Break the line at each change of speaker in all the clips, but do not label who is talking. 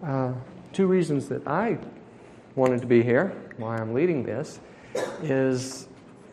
two reasons that I wanted to be here, why I'm leading this, is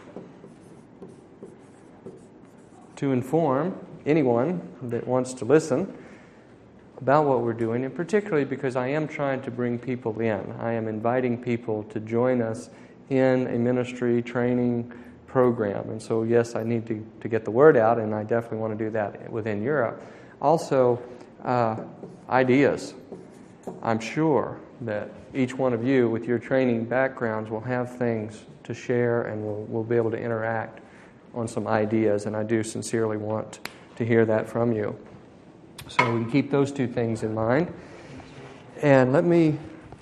to inform anyone that wants to listen about what we're doing, and particularly because I am trying to bring people in. I am inviting people to join us in a ministry training program. And so, yes, I need to get the word out, and I definitely want to do that within Europe. Also, ideas. I'm sure that each one of you, with your training backgrounds, will have things to share, and we'll be able to interact on some ideas, and I do sincerely want to hear that from you. So we can keep those two things in mind. And let me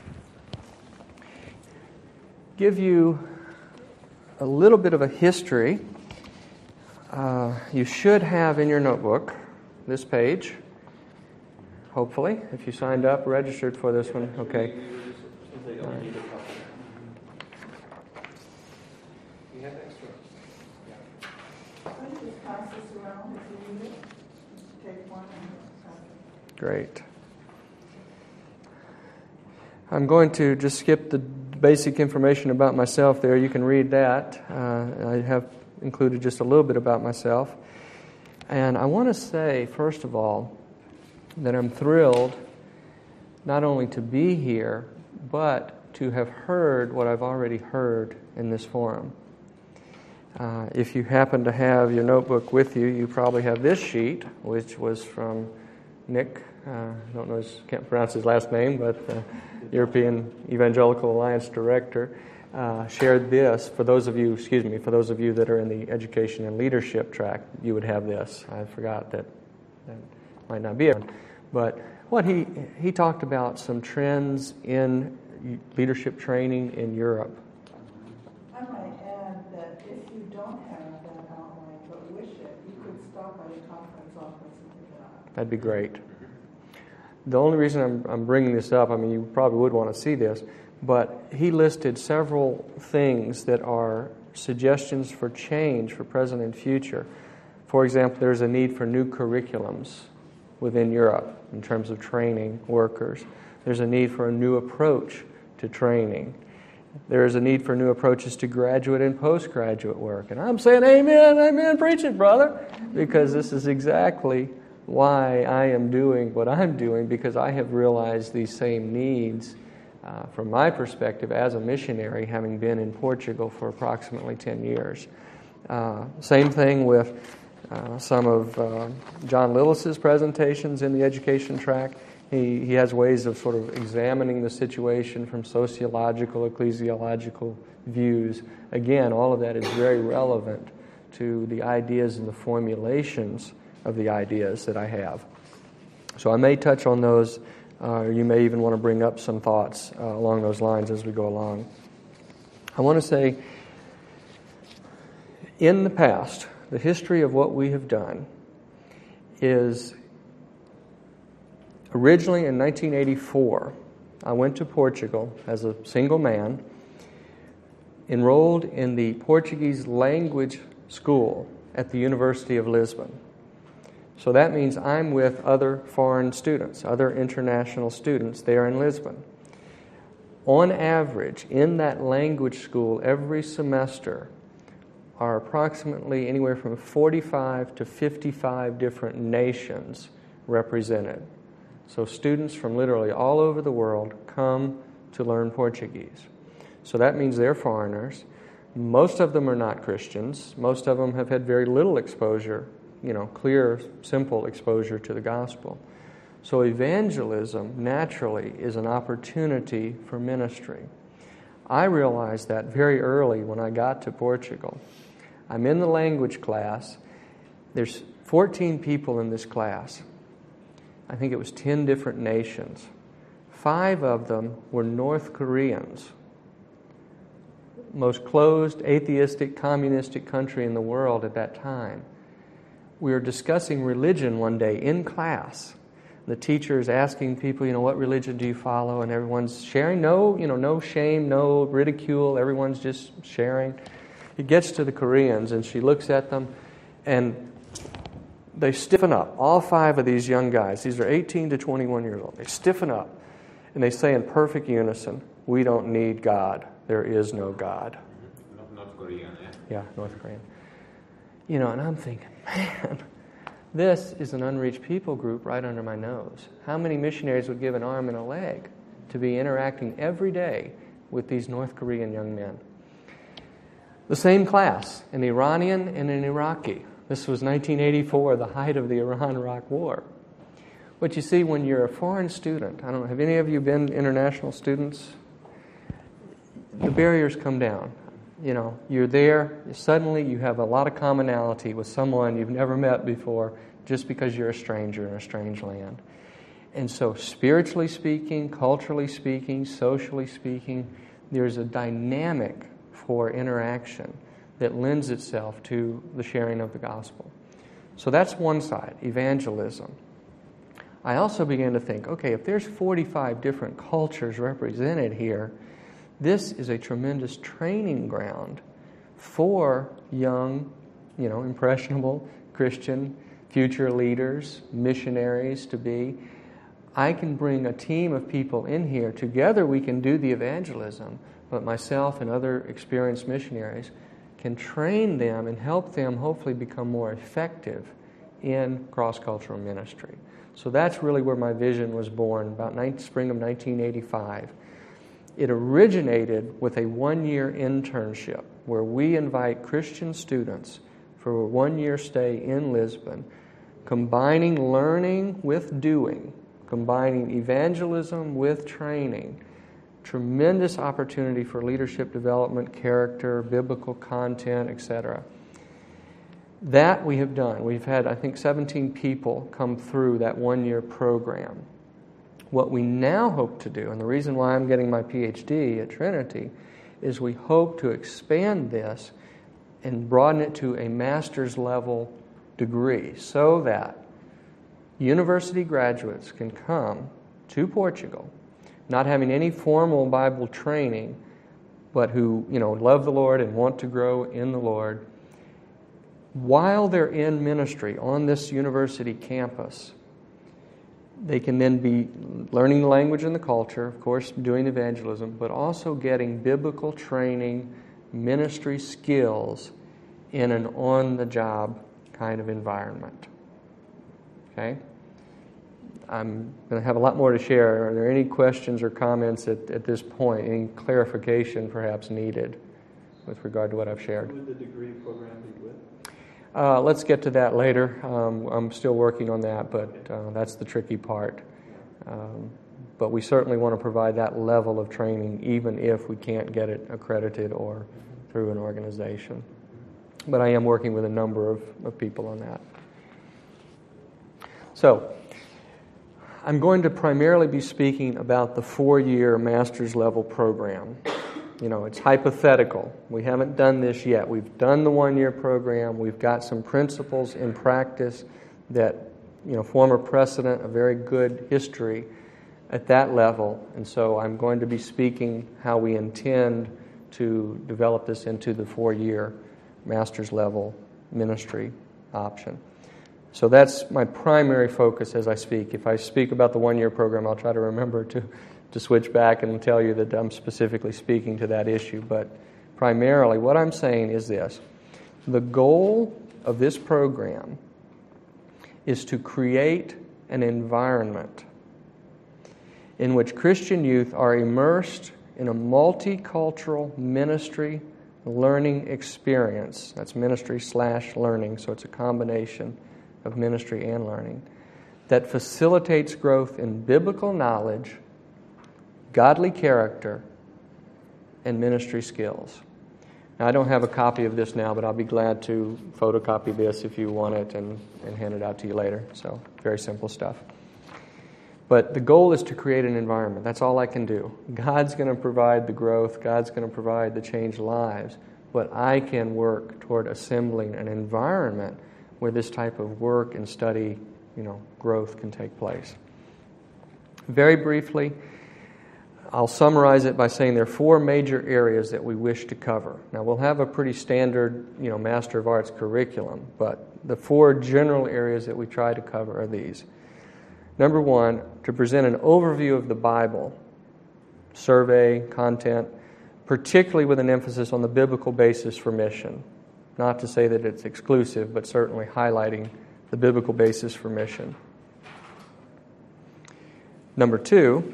give you a little bit of a history. You should have in your notebook this page, hopefully, if you signed up, registered for this one. Okay. Great. I'm going to just skip the basic information about myself there. You can read that. I have included just a little bit about myself. And I want to say, first of all, that I'm thrilled not only to be here, but to have heard what I've already heard in this forum. If you happen to have your notebook with you, you probably have this sheet, which was from Nick. I don't know, can't pronounce his last name, but European Evangelical Alliance Director shared this. For those of you that are in the education and leadership track, you would have this. I forgot that might not be it. But what he talked about some trends in leadership training in Europe.
I might add that if you don't have that outline but wish it, you could stop by the conference office and pick it up.
That'd be great. The only reason I'm bringing this up, I mean, you probably would want to see this, but he listed several things that are suggestions for change for present and future. For example, there's a need for new curriculums within Europe in terms of training workers. There's a need for a new approach to training. There is a need for new approaches to graduate and postgraduate work. And I'm saying, amen, preach it, brother, because this is exactly why I am doing what I'm doing, because I have realized these same needs from my perspective as a missionary, having been in Portugal for approximately 10 years. Same thing with some of John Lillis's presentations in the education track. He has ways of sort of examining the situation from sociological, ecclesiological views. Again, all of that is very relevant to the ideas and the formulations of the ideas that I have. So I may touch on those, or you may even want to bring up some thoughts along those lines as we go along. I want to say, in the past, the history of what we have done is, originally in 1984, I went to Portugal as a single man, enrolled in the Portuguese language school at the University of Lisbon. So that means I'm with other foreign students, other international students there in Lisbon. On average, in that language school, every semester are approximately anywhere from 45 to 55 different nations represented. So students from literally all over the world come to learn Portuguese. So that means they're foreigners. Most of them are not Christians. Most of them have had very little exposure, clear, simple exposure to the gospel. So evangelism, naturally, is an opportunity for ministry. I realized that very early when I got to Portugal. I'm in the language class. There's 14 people in this class. I think it was 10 different nations. 5 of them were North Koreans. Most closed, atheistic, communistic country in the world at that time. We were discussing religion one day in class. The teacher is asking people, what religion do you follow? And everyone's sharing. No shame, no ridicule. Everyone's just sharing. He gets to the Koreans, and she looks at them, and they stiffen up. All 5 of these young guys, these are 18 to 21 years old. They stiffen up, And they say in perfect unison, we don't need God. There is no God.
North Korean, yeah.
Yeah, North Korean. You know, and I'm thinking, man, this is an unreached people group right under my nose. How many missionaries would give an arm and a leg to be interacting every day with these North Korean young men? The same class, an Iranian and an Iraqi. This was 1984, the height of the Iran-Iraq War. But you see, when you're a foreign student, I don't know, have any of you been international students? The barriers come down. You know, you're there, suddenly you have a lot of commonality with someone you've never met before just because you're a stranger in a strange land. And so spiritually speaking, culturally speaking, socially speaking, there's a dynamic for interaction that lends itself to the sharing of the gospel. So that's one side, evangelism. I also began to think, okay, if there's 45 different cultures represented here, this is a tremendous training ground for young, impressionable Christian future leaders, missionaries to be. I can bring a team of people in here. Together we can do the evangelism, but myself and other experienced missionaries can train them and help them hopefully become more effective in cross-cultural ministry. So that's really where my vision was born, about spring of 1985. It originated with a one-year internship where we invite Christian students for a one-year stay in Lisbon, combining learning with doing, combining evangelism with training. Tremendous opportunity for leadership development, character, biblical content, etc. That we have done. We've had, I think, 17 people come through that one-year program. What we now hope to do, and the reason why I'm getting my PhD at Trinity, is we hope to expand this and broaden it to a master's level degree so that university graduates can come to Portugal, not having any formal Bible training, but who, love the Lord and want to grow in the Lord. While they're in ministry on this university campus, they can then be learning the language and the culture, of course, doing evangelism, but also getting biblical training, ministry skills in an on-the-job kind of environment. Okay? I'm going to have a lot more to share. Are there any questions or comments at this point? Any clarification perhaps needed with regard to what I've shared?
Who would the degree program be with?
Let's get to that later. I'm still working on that, but that's the tricky part. But we certainly want to provide that level of training even if we can't get it accredited or through an organization. But I am working with a number of people on that. So, I'm going to primarily be speaking about the 4-year master's level program. It's hypothetical. We haven't done this yet. We've done the 1-year program. We've got some principles in practice that, form a precedent, a very good history at that level. And so I'm going to be speaking how we intend to develop this into the 4-year master's level ministry option. So that's my primary focus as I speak. If I speak about the 1-year program, I'll try to remember to switch back and tell you that I'm specifically speaking to that issue. But primarily, what I'm saying is this. The goal of this program is to create an environment in which Christian youth are immersed in a multicultural ministry learning experience. That's ministry/learning, so it's a combination of ministry and learning that facilitates growth in biblical knowledge, godly character, and ministry skills. Now, I don't have a copy of this now, but I'll be glad to photocopy this if you want it and hand it out to you later. So, very simple stuff. But the goal is to create an environment. That's all I can do. God's going to provide the growth. God's going to provide the changed lives. But I can work toward assembling an environment where this type of work and study, growth can take place. Very briefly, I'll summarize it by saying there are 4 major areas that we wish to cover. Now, we'll have a pretty standard, Master of Arts curriculum, but the 4 general areas that we try to cover are these. Number one, to present an overview of the Bible, survey, content, particularly with an emphasis on the biblical basis for mission. Not to say that it's exclusive, but certainly highlighting the biblical basis for mission. Number two,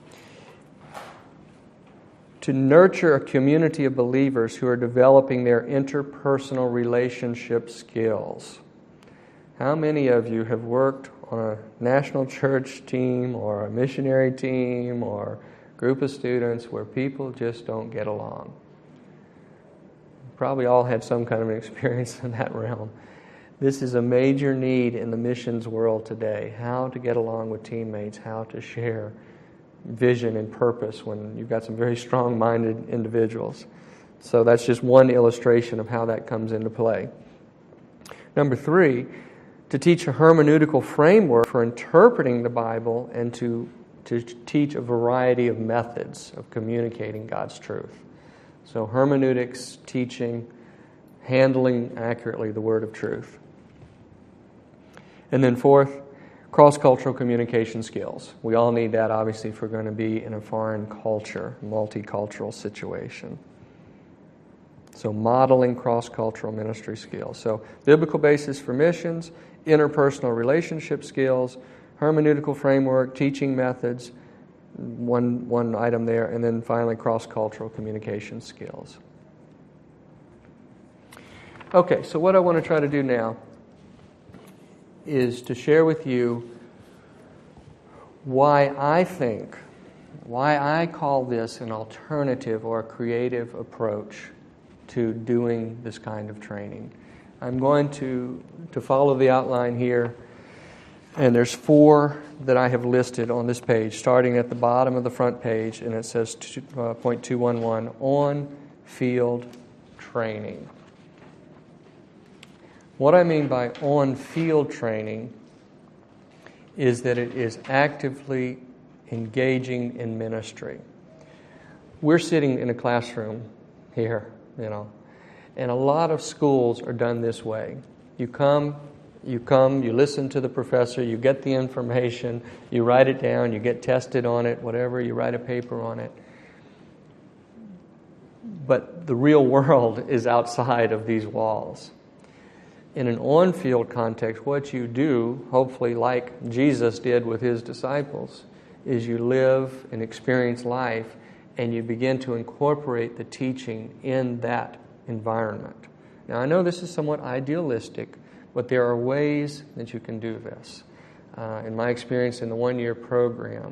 to nurture a community of believers who are developing their interpersonal relationship skills. How many of you have worked on a national church team or a missionary team or a group of students where people just don't get along? Probably all had some kind of an experience in that realm. This is a major need in the missions world today, how to get along with teammates, how to share vision and purpose when you've got some very strong-minded individuals. So that's just one illustration of how that comes into play. Number three, to teach a hermeneutical framework for interpreting the Bible and to teach a variety of methods of communicating God's truth. So hermeneutics, teaching, handling accurately the word of truth. And then fourth, cross-cultural communication skills. We all need that, obviously, if we're going to be in a foreign culture, multicultural situation. So modeling cross-cultural ministry skills. So biblical basis for missions, interpersonal relationship skills, hermeneutical framework, teaching methods, one item there, and then finally cross-cultural communication skills. Okay, so what I want to try to do now is to share with you why I call this an alternative or a creative approach to doing this kind of training. I'm going to follow the outline here, and there's 4 that I have listed on this page, starting at the bottom of the front page, and it says point 211, on-field training. What I mean by on-field training is that it is actively engaging in ministry. We're sitting in a classroom here, and a lot of schools are done this way. You come, you listen to the professor, you get the information, you write it down, you get tested on it, whatever, you write a paper on it. But the real world is outside of these walls. In an on-field context, what you do, hopefully like Jesus did with his disciples, is you live and experience life and you begin to incorporate the teaching in that environment. Now, I know this is somewhat idealistic, but there are ways that you can do this. In my experience in the one-year program,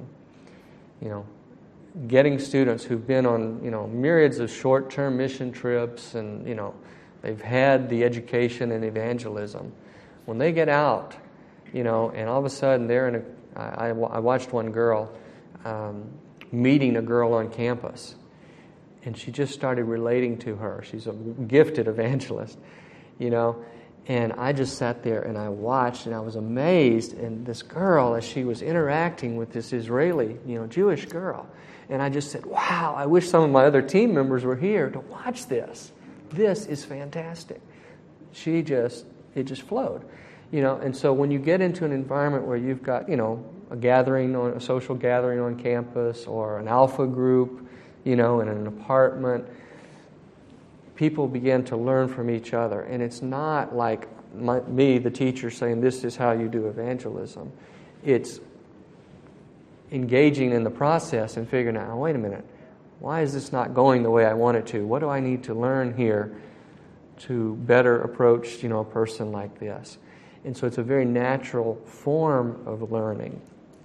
getting students who've been on, myriads of short-term mission trips and, they've had the education and evangelism. When they get out, and all of a sudden they're in I watched one girl meeting a girl on campus, and she just started relating to her. She's a gifted evangelist, and I just sat there and I watched and I was amazed. And this girl, as she was interacting with this Israeli, Jewish girl, and I just said, wow, I wish some of my other team members were here to watch this. This is fantastic. It just flowed, and so when you get into an environment where you've got, a social gathering on campus or an alpha group, in an apartment, people begin to learn from each other. And it's not like me, the teacher, saying this is how you do evangelism. It's engaging in the process and figuring out, wait a minute, why is this not going the way I want it to? What do I need to learn here to better approach, a person like this? And so it's a very natural form of learning.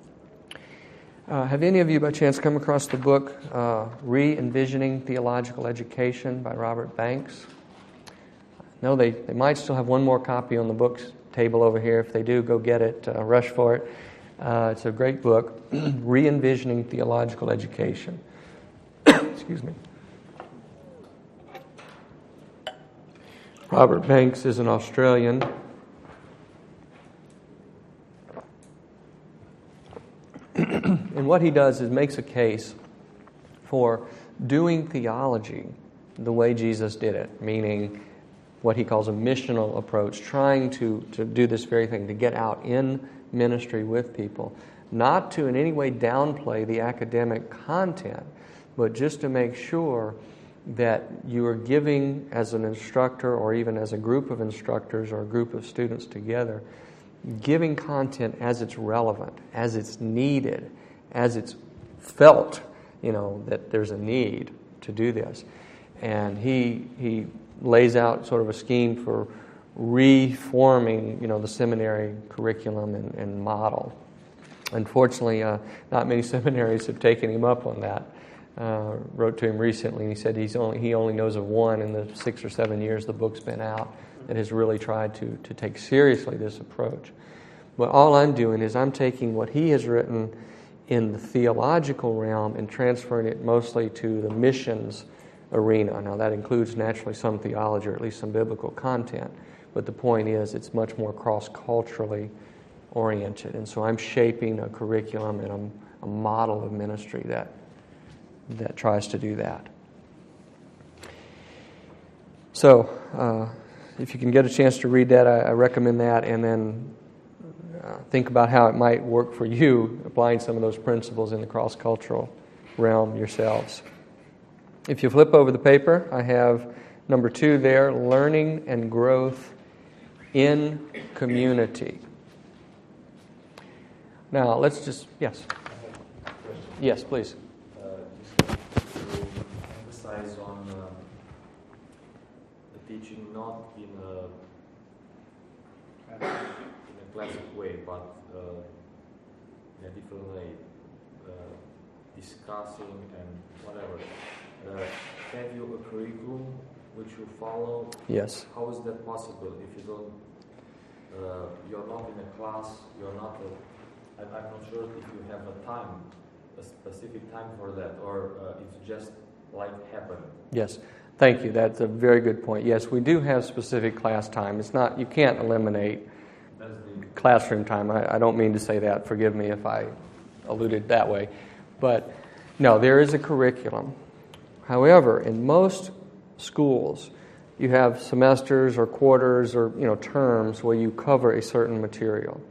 Have any of you by chance come across the book Re-Envisioning Theological Education by Robert Banks? No, they might still have one more copy on the books table over here. If they do, go get it. Rush for it. It's a great book, Re-Envisioning Theological Education. Excuse me. Robert Banks is an Australian. And what he does is makes a case for doing theology the way Jesus did it, meaning what he calls a missional approach, trying to do this very thing, to get out in ministry with people, not to in any way downplay the academic content, but just to make sure that you are giving, as an instructor or even as a group of instructors or a group of students together, giving content as it's relevant, as it's needed, as it's felt, that there's a need to do this. And he lays out sort of a scheme for reforming, the seminary curriculum and model. Unfortunately, not many seminaries have taken him up on that. Wrote to him recently, and he said he only knows of one in the 6 or 7 years the book's been out that has really tried to take seriously this approach. But all I'm doing is I'm taking what he has written in the theological realm and transferring it mostly to the missions arena. Now that includes naturally some theology or at least some biblical content, but the point is it's much more cross-culturally oriented. And so I'm shaping a curriculum and a model of ministry that tries to do that. So if you can get a chance to read that, I recommend that, and then think about how it might work for you, applying some of those principles in the cross-cultural realm yourselves. If you flip over the paper, I have number 2 there, learning and growth in community. Now, let's just, yes. Yes, please.
Just to emphasize on the teaching not in a classic way, but in a different way, discussing and whatever. Have you a curriculum which you follow?
Yes.
How is that possible if you don't? You're not in a class. You're not. I'm not sure if you have a specific time for that, or it's just like happened.
Yes. Thank you. That's a very good point. Yes, we do have specific class time. It's not. You can't eliminate classroom time. I don't mean to say that. Forgive me if I alluded that way, but no, there is a curriculum. However, in most schools, you have semesters or quarters or terms where you cover a certain material.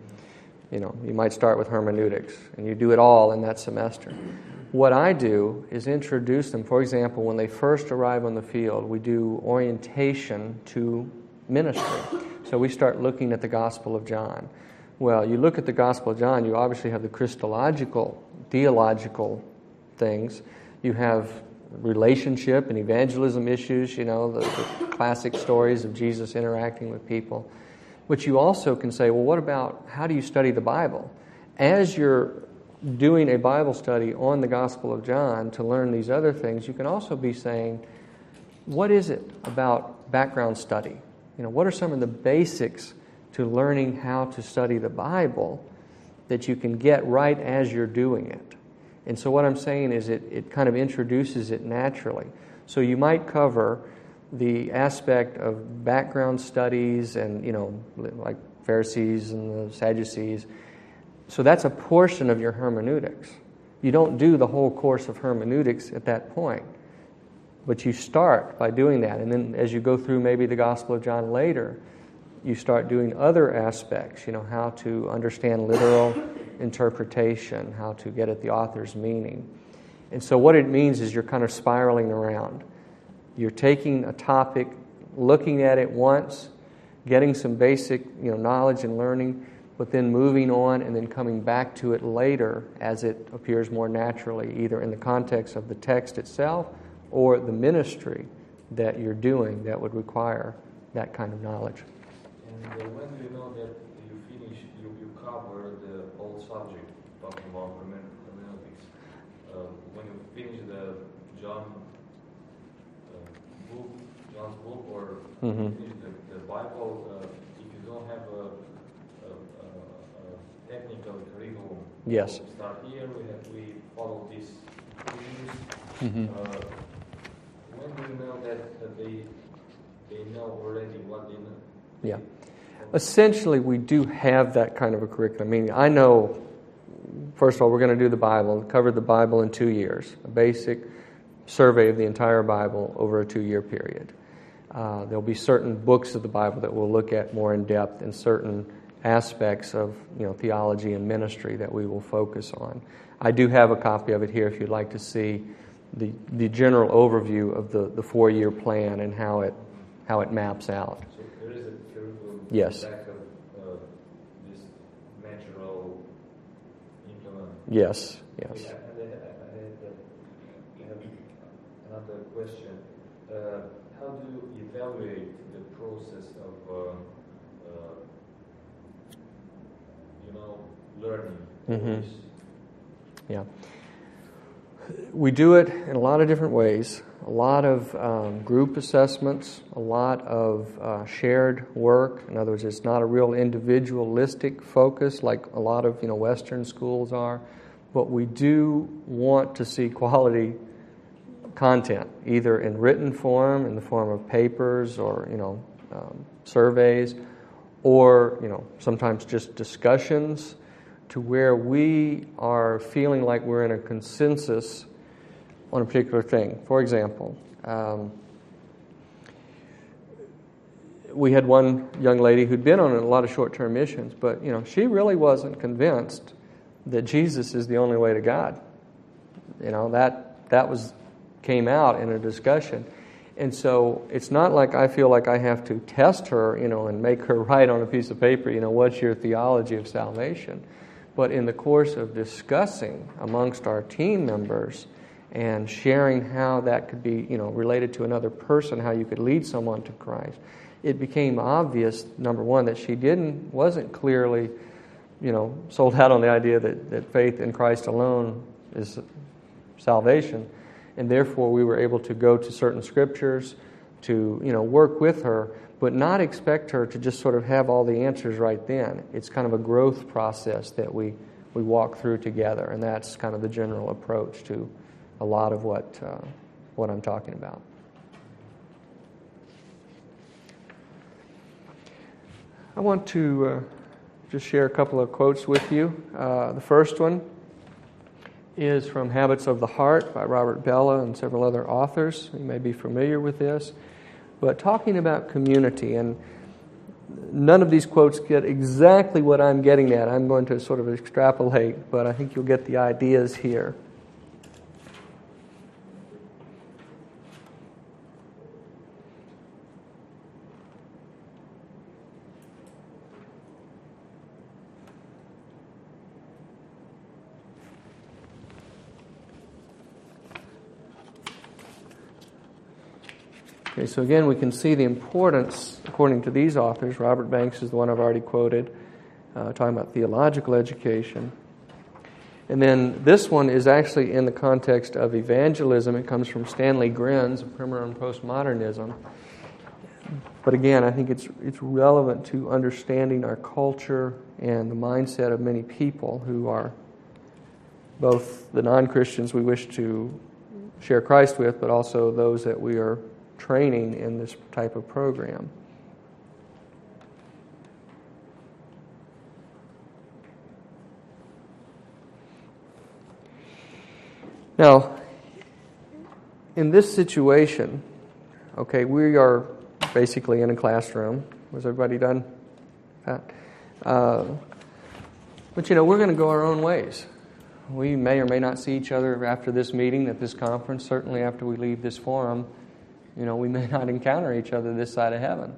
You might start with hermeneutics, and you do it all in that semester. What I do is introduce them. For example, when they first arrive on the field, we do orientation to ministry. So we start looking at the Gospel of John. Well, you look at the Gospel of John, you obviously have the Christological, theological things. You have relationship and evangelism issues, the classic stories of Jesus interacting with people. But you also can say, well, what about how do you study the Bible? As you're doing a Bible study on the Gospel of John to learn these other things, you can also be saying, what is it about background study? What are some of the basics to learning how to study the Bible that you can get right as you're doing it? And so what I'm saying is it kind of introduces it naturally. So you might cover the aspect of background studies and, like Pharisees and the Sadducees. So that's a portion of your hermeneutics. You don't do the whole course of hermeneutics at that point. But you start by doing that. And then as you go through maybe the Gospel of John later, you start doing other aspects, how to understand literal interpretation, how to get at the author's meaning. And so what it means is you're kind of spiraling around. You're taking a topic, looking at it once, getting some basic knowledge and learning, but then moving on and then coming back to it later as it appears more naturally, either in the context of the text itself or the ministry that you're doing that would require that kind of knowledge.
And when do you know that you finish, you cover the whole subject, talking about hermeneutics? When you finish the John's book, or finish the Bible, if you don't have a technical curriculum,
yes.
We start here, we follow these issues. When do you know that they know already what they know?
Yeah. Essentially, we do have that kind of a curriculum. I mean, I know, first of all, we're going to do the Bible, cover the Bible in 2 years, a basic survey of the entire Bible over a 2-year period. There'll be certain books of the Bible that we'll look at more in depth and certain aspects of theology and ministry that we will focus on. I do have a copy of it here if you'd like to see the general overview of the 4-year plan and how it maps out.
So there is a curriculum
Yes.
back of this natural implement.
Yes.
I have another question. How do you evaluate the process of learning?
Mm-hmm. Yeah. We do it in a lot of different ways. A lot of group assessments, a lot of shared work. In other words, it's not a real individualistic focus like a lot of Western schools are, but we do want to see quality content, either in written form, in the form of papers or surveys, or sometimes just discussions, to where we are feeling like we're in a consensus on a particular thing. For example, we had one young lady who'd been on a lot of short-term missions, but she really wasn't convinced that Jesus is the only way to God. That came out in a discussion. And so it's not like I feel like I have to test her, and make her write on a piece of paper, what's your theology of salvation. But in the course of discussing amongst our team members and sharing how that could be, related to another person, how you could lead someone to Christ, it became obvious, number one, that she wasn't clearly, sold out on the idea that faith in Christ alone is salvation. And therefore we were able to go to certain scriptures, to, work with her, but not expect her to just sort of have all the answers right then. It's kind of a growth process that we walk through together, and that's kind of the general approach to a lot of what I'm talking about. I want to just share a couple of quotes with you. The first one is from Habits of the Heart by Robert Bellah and several other authors. You may be familiar with this. But talking about community, and none of these quotes get exactly what I'm getting at. I'm going to sort of extrapolate, but I think you'll get the ideas here. Okay, so again, we can see the importance, according to these authors. Robert Banks is the one I've already quoted, talking about theological education. And then this one is actually in the context of evangelism. It comes from Stanley Grenz, of Primer and Postmodernism. But again, I think it's relevant to understanding our culture and the mindset of many people who are both the non-Christians we wish to share Christ with, but also those that we are training in this type of program. Now, in this situation, okay, we are basically in a classroom. Was everybody done? But we're going to go our own ways. We may or may not see each other after this meeting, at this conference. Certainly after we leave this forum, we may not encounter each other this side of heaven.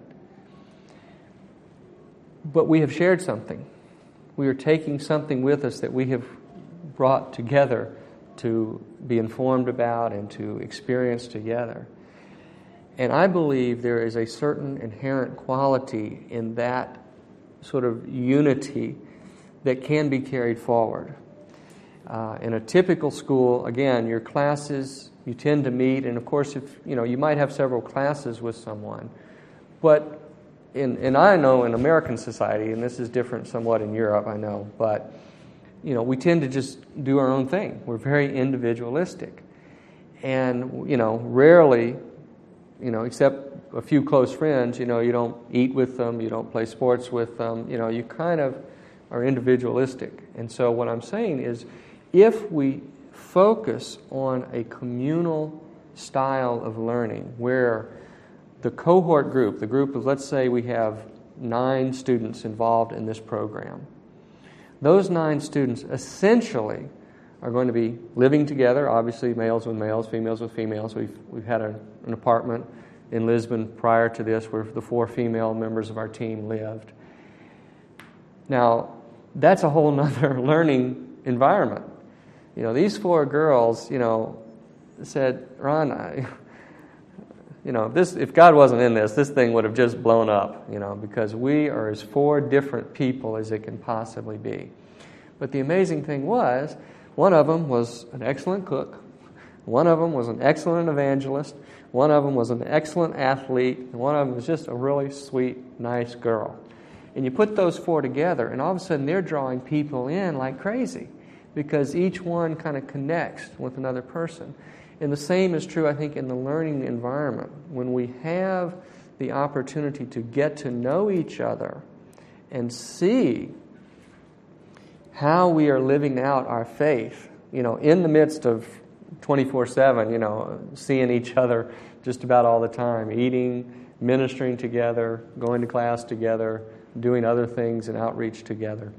But we have shared something. We are taking something with us that we have brought together to be informed about and to experience together. And I believe there is a certain inherent quality in that sort of unity that can be carried forward. In a typical school, again, your classes, you tend to meet, and of course, if you might have several classes with someone, but and I know in American society, and this is different somewhat in Europe, I know, but we tend to just do our own thing. We're very individualistic, and rarely, except a few close friends, you don't eat with them, you don't play sports with them, you kind of are individualistic. And so what I'm saying is, if we focus on a communal style of learning where the cohort group, the group of, let's say we have 9 students involved in this program. Those 9 students essentially are going to be living together, obviously males with males, females with females. We've had an apartment in Lisbon prior to this where the 4 female members of our team lived. Now, that's a whole nother learning environment. These 4 girls, said, Ron, if God wasn't in this thing would have just blown up, because we are as 4 different people as it can possibly be. But the amazing thing was, one of them was an excellent cook, one of them was an excellent evangelist, one of them was an excellent athlete, and one of them was just a really sweet, nice girl. And you put those 4 together, and all of a sudden they're drawing people in like crazy, because each one kind of connects with another person. And the same is true, I think, in the learning environment. When we have the opportunity to get to know each other and see how we are living out our faith, in the midst of 24/7, seeing each other just about all the time, eating, ministering together, going to class together, doing other things and outreach together.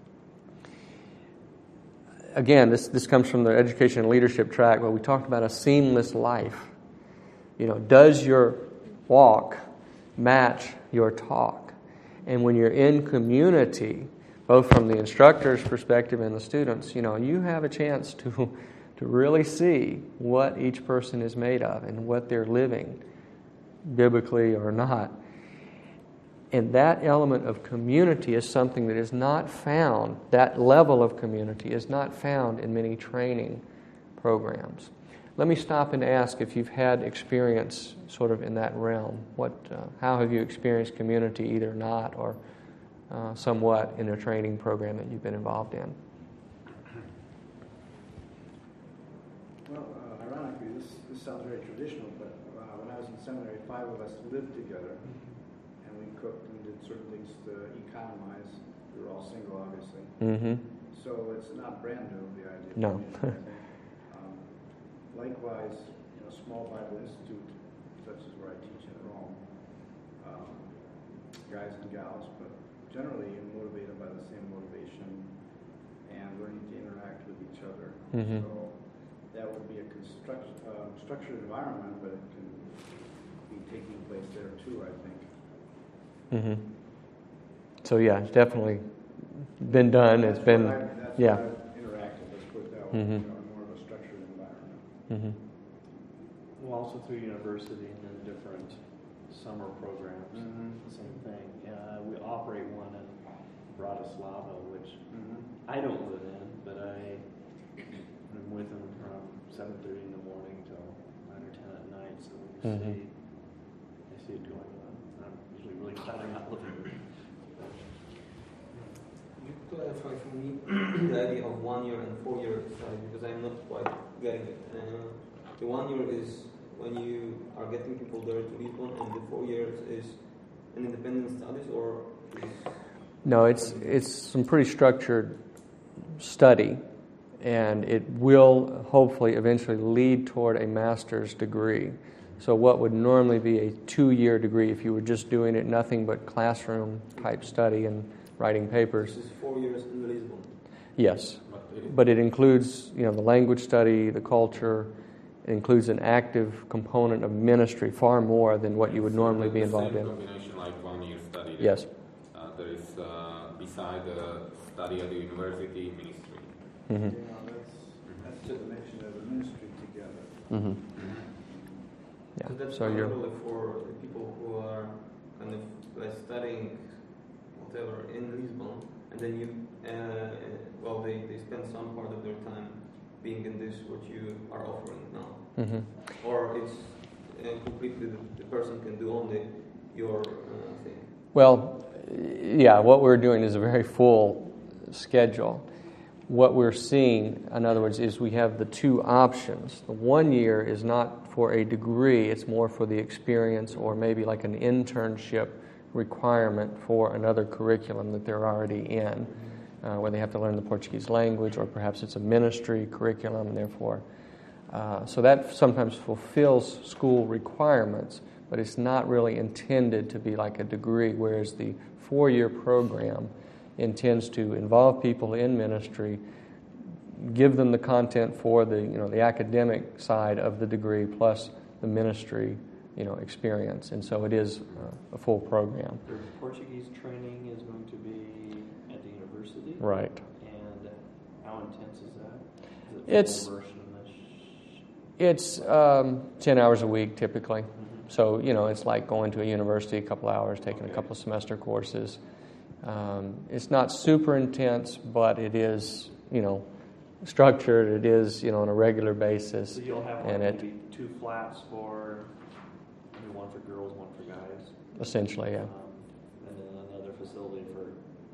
Again, this comes from the education and leadership track, where we talked about a seamless life. Does your walk match your talk? And when you're in community, both from the instructor's perspective and the students, you have a chance to really see what each person is made of and what they're living, biblically or not. And that element of community is something that is not found, that level of community is not found in many training programs. Let me stop and ask if you've had experience sort of in that realm. How have you experienced community, either not or somewhat, in a training program that you've been involved in?
Well, ironically, this sounds very traditional, but when I was in seminary, 5 of us lived together, and we cooked and did certain things to economize. We were all single, obviously.
Mm-hmm.
So it's not brand new, the idea.
No.
Likewise, small Bible institute, such as where I teach in Rome, guys and gals, but generally motivated by the same motivation and learning to interact with each other.
Mm-hmm.
So that would be a structured environment, but it can be taking place there too, I think.
Mm-hmm. So yeah, it's definitely been done. It's been,
that's
yeah.
what I've interacted, let's put it that way,
Mm-hmm.
more of a structured environment.
Mm-hmm.
Well, also through university and then different summer programs, same thing. We operate one in Bratislava, which I don't live in, but I'm with them from 7:30 in the morning till 9 or 10 at night. So I see it going on. I'm usually really glad I'm not living there.
Could you clarify for me the idea of 1 year and 4 year study, because I'm not quite getting it. The 1 year is when you are getting people there to Lisbon, and the 4 years is an independent studies, or
No, it's some pretty structured study, and it will hopefully eventually lead toward a master's degree. So what would normally be a 2-year degree, if you were just doing it nothing but classroom type study and writing papers.
This is 4 years in Lisbon.
Yes, but it includes the language study, the culture. It includes an active component of ministry, far more than what you would normally be involved in.
Combination like 1 year study.
Yes.
There is beside the study at the university, ministry.
Mm-hmm.
That's to the mention of the ministry together.
Mm-hmm. Yeah.
So that's
So you're.
primarily for the people who are kind of studying whatever in Lisbon, and then they spend some part of their time being in this what you are offering now, or it's completely the person can do only your thing.
Well, yeah, what we're doing is a very full schedule. What we're seeing, in other words, is we have the 2 options. The 1 year is not for a degree, it's more for the experience, or maybe like an internship requirement for another curriculum that they're already in, where they have to learn the Portuguese language, or perhaps it's a ministry curriculum, and therefore. So that sometimes fulfills school requirements, but it's not really intended to be like a degree, whereas the 4-year program intends to involve people in ministry, give them the content for the academic side of the degree plus the ministry experience, and so it is a full program.
The Portuguese training is going to be at the university,
Right.
And how intense is that?
It's 10 hours a week typically.
Mm-hmm.
So it's like going to a university a couple hours, taking a couple of semester courses. It's not super intense, but it is structured. It is on a regular basis.
So you'll have
and
maybe 2 flats for one for girls, one for guys.
Essentially, yeah.
And then another facility for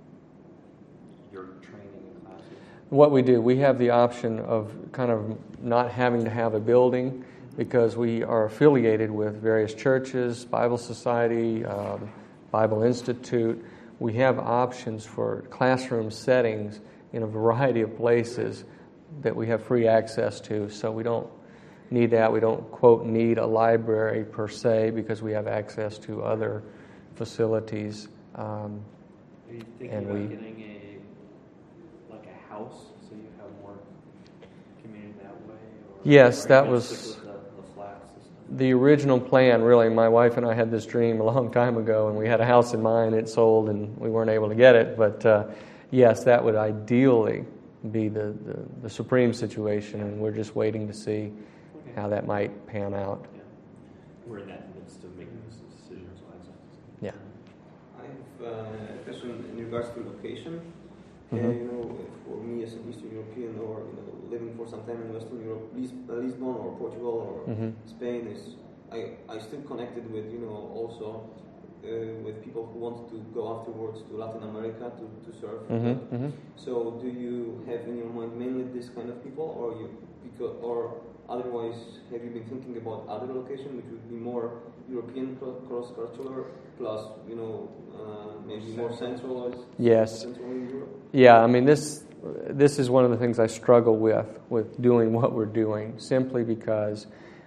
your training and classes.
What we do, we have the option of kind of not having to have a building because we are affiliated with various churches, Bible Society, Bible Institute. We have options for classroom settings in a variety of places that we have free access to, so we don't need that. We don't, quote, need a library per se because we have access to other facilities.
Are you thinking about getting a house so you have more community that way? Or
yes,
are
that
you
was
stick with the flat system?
the original plan. Really, my wife and I had this dream a long time ago, and we had a house in mind. It sold, and we weren't able to get it. But yes, that would ideally be the supreme situation, and we're just waiting to see how that might pan out.
Yeah. We're in that midst of making those decisions.
Yeah.
I have a question in regards to location.
Mm-hmm.
For me as an Eastern European or living for some time in Western Europe, Lisbon or Portugal or
Mm-hmm.
Spain I still connected with also with people who want to go afterwards to Latin America to serve.
Mm-hmm. Mm-hmm.
So do you have in your mind mainly this kind of people, or otherwise have you been thinking about other location which would be more European cross-cultural plus maybe more centralized?
Yes.
Central in Europe.
Yeah, I mean this is one of the things I struggle with doing what we're doing, simply because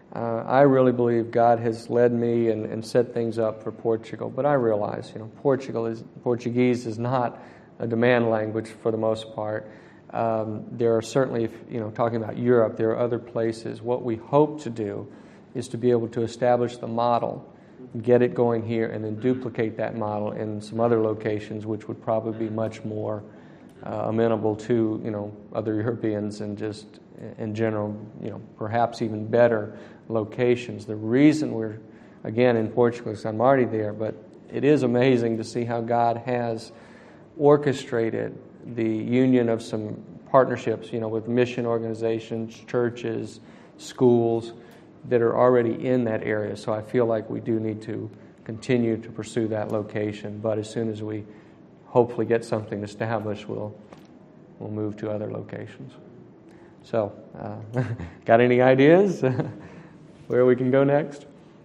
I really believe God has led me and set things up for Portugal. But I realize, Portuguese is not a demand language for the most part. There are certainly, talking about Europe, there are other places. What we hope to do is to be able to establish the model, get it going here, and then duplicate that model in some other locations, which would probably be much more amenable to, other Europeans and just in general, perhaps even better locations. The reason we're, again, in Portugal is I'm already there, but it is amazing to see how God has orchestrated the union of some partnerships, with mission organizations, churches, schools that are already in that area. So I feel like we do need to continue to pursue that location. But as soon as we hopefully get something established, we'll move to other locations. So, got any ideas where we can go next?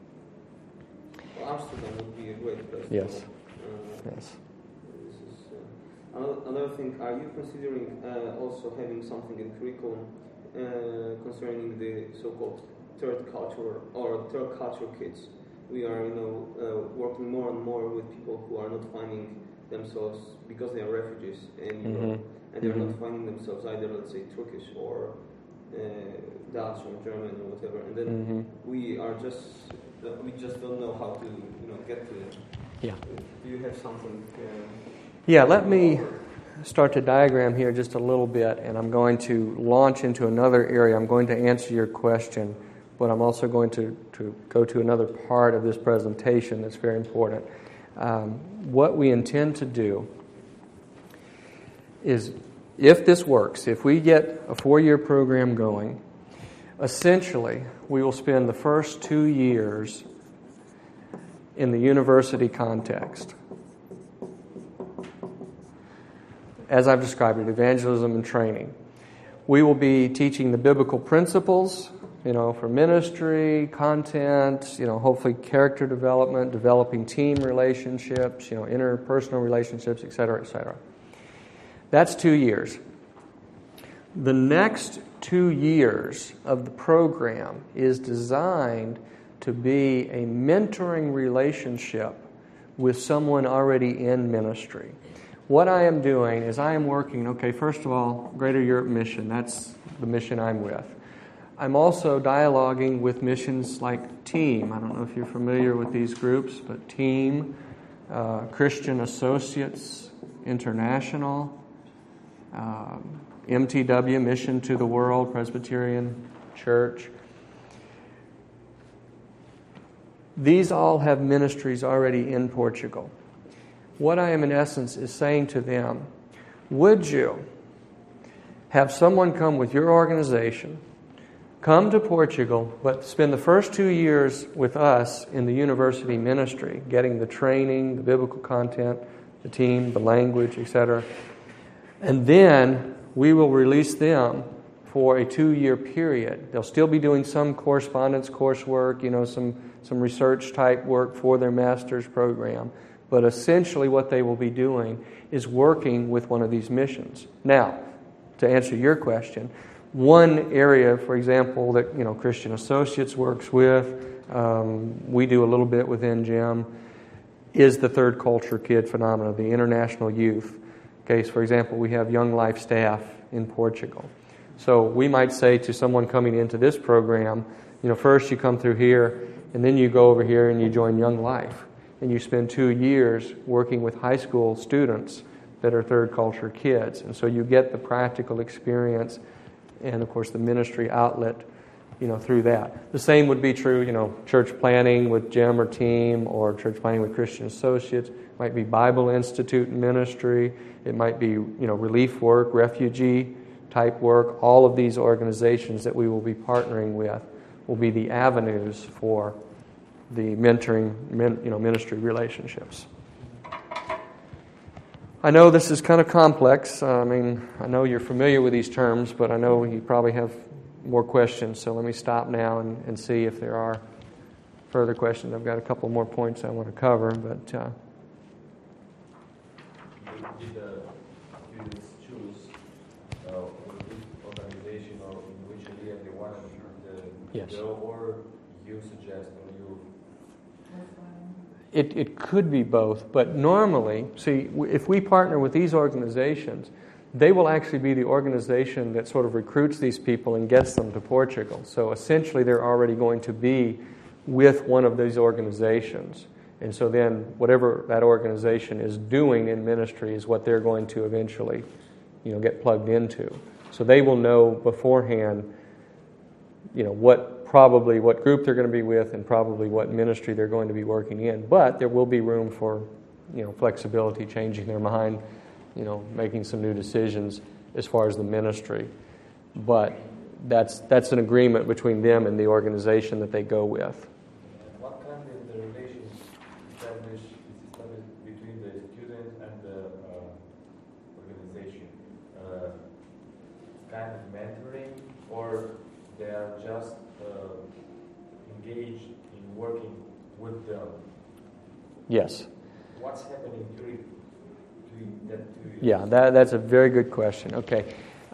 Well, Amsterdam would be a great place.
Yes. Yes.
This is another thing. Are you considering also having something in curriculum concerning the so-called third culture kids? We are, working more and more with people who are not finding themselves because they are refugees in Europe, and they're not finding themselves either, let's say, Turkish or Dutch or German or whatever, and then we just don't know how to, get to them.
Yeah.
Do you have something?
Yeah, let me start to diagram here just a little bit, and I'm going to launch into another area. I'm going to answer your question, but I'm also going to go to another part of this presentation that's very important. What we intend to do is, if this works, if we get a 4-year program going, essentially we will spend the first 2 years in the university context. As I've described it, evangelism and training. We will be teaching the biblical principles, for ministry, content, hopefully character development, developing team relationships, interpersonal relationships, et cetera, et cetera. That's 2 years. The next 2 years of the program is designed to be a mentoring relationship with someone already in ministry. What I am doing is I am working, okay, first of all, Greater Europe Mission, that's the mission I'm with. I'm also dialoguing with missions like TEAM. I don't know if you're familiar with these groups, but TEAM, Christian Associates International, MTW, Mission to the World, Presbyterian Church. These all have ministries already in Portugal. What I am in essence is saying to them, would you have someone come with your organization, come to Portugal, but spend the first 2 years with us in the university ministry, getting the training, the biblical content, the team, the language, etc. And then we will release them for a 2-year period. They'll still be doing some correspondence coursework, some research type work for their master's program. But essentially what they will be doing is working with one of these missions. Now, to answer your question, one area, for example, that Christian Associates works with, we do a little bit with NGEM, is the third culture kid phenomenon, the international youth. Okay, so for example, we have Young Life staff in Portugal. So we might say to someone coming into this program, first you come through here, and then you go over here and you join Young Life. And you spend 2 years working with high school students that are third culture kids. And so you get the practical experience and, of course, the ministry outlet, through that. The same would be true, church planning with GEM or TEAM, or church planning with Christian Associates. It might be Bible Institute ministry. It might be, relief work, refugee type work. All of these organizations that we will be partnering with will be the avenues for the mentoring, ministry relationships. I know this is kind of complex. I know you're familiar with these terms, but I know you probably have more questions. So let me stop now and see if there are further questions. I've got a couple more points I want to cover, but
did the students choose which organization or in which area they wanted to go, or you suggest, or you?
It could be both, but normally, see, if we partner with these organizations, they will actually be the organization that sort of recruits these people and gets them to Portugal. So essentially, they're already going to be with one of these organizations. And so then whatever that organization is doing in ministry is what they're going to eventually, get plugged into. So they will know beforehand, what group they're going to be with and probably what ministry they're going to be working in. But there will be room for, flexibility, changing their mind, making some new decisions as far as the ministry. But that's an agreement between them and the organization that they go with.
What kind of the relations established between the student and the organization? Kind of mentoring, or they are just engaged in working with them?
Yes.
What's happening during that 2 years?
Yeah, that's a very good question. Okay.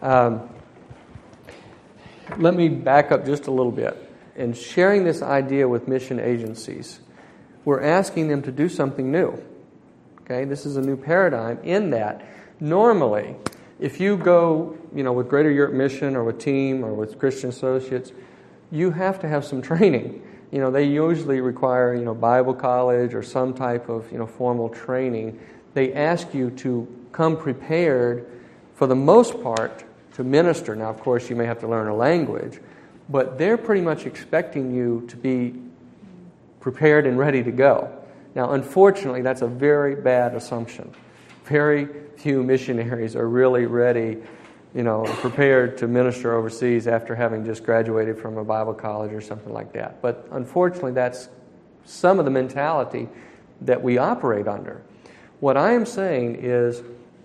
Let me back up just a little bit. In sharing this idea with mission agencies, we're asking them to do something new. Okay, this is a new paradigm in that normally, if you go, with Greater Europe Mission or with TEAM or with Christian Associates, you have to have some training. They usually require, Bible college or some type of, formal training. They ask you to come prepared, for the most part, to minister. Now, of course, you may have to learn a language, but they're pretty much expecting you to be prepared and ready to go. Now, unfortunately, that's a very bad assumption. Very few missionaries are really ready, prepared to minister overseas after having just graduated from a Bible college or something like that. But unfortunately, that's some of the mentality that we operate under. What I am saying is,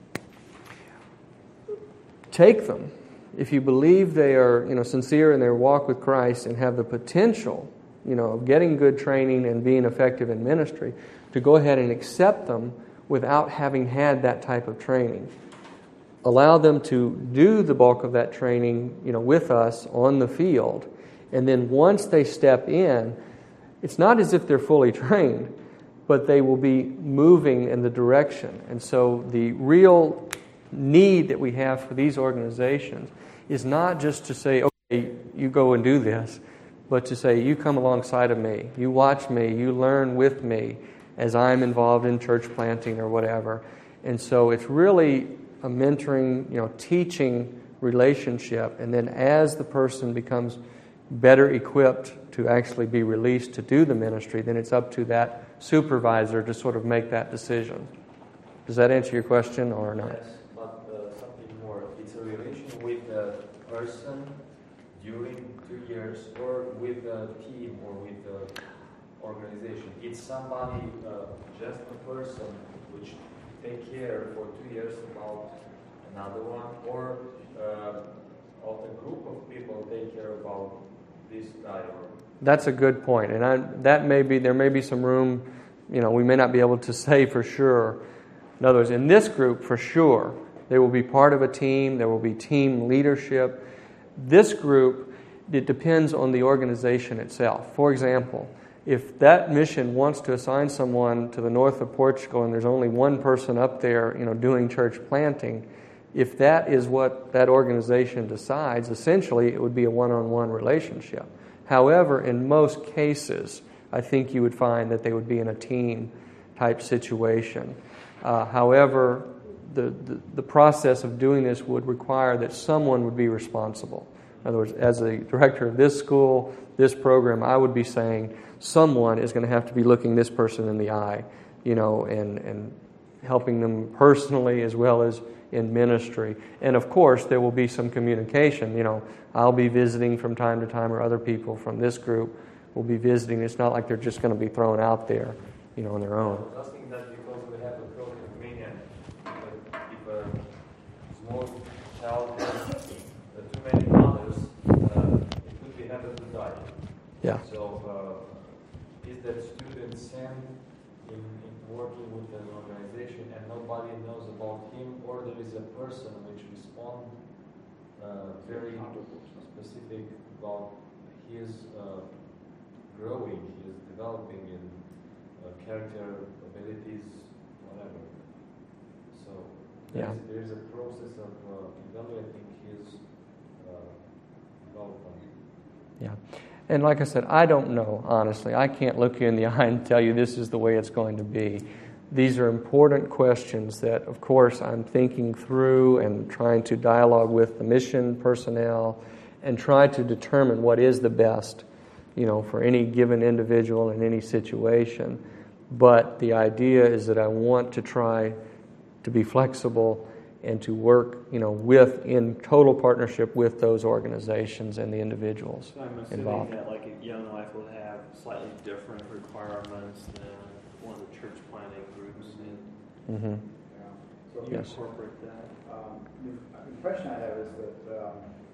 take them. If you believe they are, sincere in their walk with Christ and have the potential, of getting good training and being effective in ministry, to go ahead and accept them without having had that type of training. Allow them to do the bulk of that training, with us on the field. And then once they step in, it's not as if they're fully trained, but they will be moving in the direction. And so the real need that we have for these organizations is not just to say, okay, you go and do this, but to say, you come alongside of me, you watch me, you learn with me as I'm involved in church planting or whatever. And so it's really a mentoring, teaching relationship. And then as the person becomes better equipped to actually be released to do the ministry, then it's up to that supervisor to sort of make that decision. Does that answer your question or not?
Yes, but something more. It's a relation with the person during 2 years, or with the team, or with the organization. It's somebody, just a person, which take care for 2 years about another one, or a group of people take care about this guy.
That's a good point, and there may be some room. We may not be able to say for sure. In other words, in this group, for sure, they will be part of a team. There will be team leadership. This group, it depends on the organization itself. For example, if that mission wants to assign someone to the north of Portugal and there's only one person up there, doing church planting, if that is what that organization decides, essentially it would be a one-on-one relationship. However, in most cases, I think you would find that they would be in a team-type situation. However, the process of doing this would require that someone would be responsible. In other words, as the director of this school, this program, I would be saying someone is going to have to be looking this person in the eye, and helping them personally as well as in ministry. And of course, there will be some communication. I'll be visiting from time to time, or other people from this group will be visiting. It's not like they're just going to be thrown out there, on their own.
I was thinking that because we have a problem in Romania, if a small child has too many mothers, it could be happen to die.
Yeah.
So, is that student sent in working with an organization and nobody knows about him, or there is a person which responds very specific about his growing, his developing in character, abilities, whatever. So there's a process of evaluating his development.
Yeah. And like I said, I don't know, honestly. I can't look you in the eye and tell you this is the way it's going to be. These are important questions that, of course, I'm thinking through and trying to dialogue with the mission personnel and try to determine what is the best, for any given individual in any situation. But the idea is that I want to try to be flexible and to work, in total partnership with those organizations and the individuals
so I'm assuming
involved.
that like a Young Life will have slightly different requirements than one of the church planting groups, and
Mm-hmm.
So
you
Yes.
incorporate that.
the impression I have is that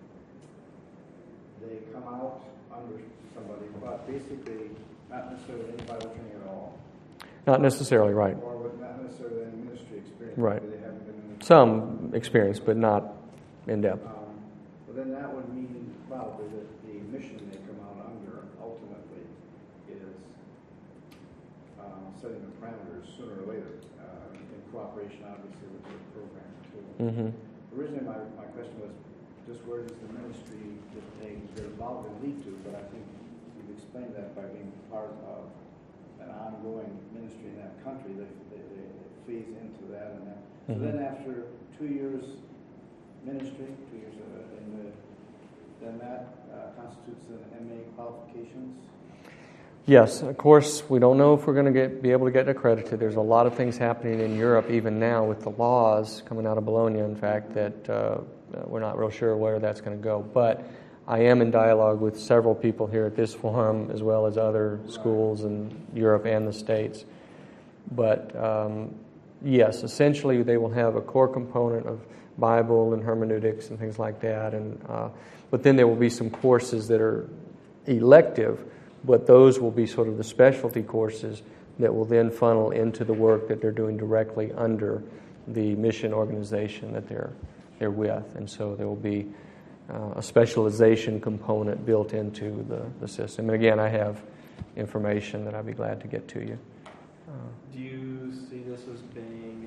they come out under somebody, but basically not necessarily any Bible training at all,
Not necessarily, right.
or with not necessarily any ministry experience.
Right.
Maybe they haven't been in the
Some experience, but not in depth.
But then that would mean probably that the mission they come out under ultimately is setting the parameters sooner or later, in cooperation obviously with the program too.
Mm-hmm.
Originally my question was just where does the ministry that they're involved in lead to, but I think you've explained that by being part of an ongoing ministry in that country, they phase into that and that. So then after 2 years ministry, 2 years then that constitutes an MA qualifications?
Yes, of course, we don't know if we're going to be able to get accredited. There's a lot of things happening in Europe even now with the laws coming out of Bologna, in fact, that we're not real sure where that's going to go. But I am in dialogue with several people here at this forum, as well as other schools in Europe and the States. But yes, essentially they will have a core component of Bible and hermeneutics and things like that. And but then there will be some courses that are elective, but those will be sort of the specialty courses that will then funnel into the work that they're doing directly under the mission organization that they're with. And so there will be a specialization component built into the system. And again, I have information that I'd be glad to get to you.
Do you see this as being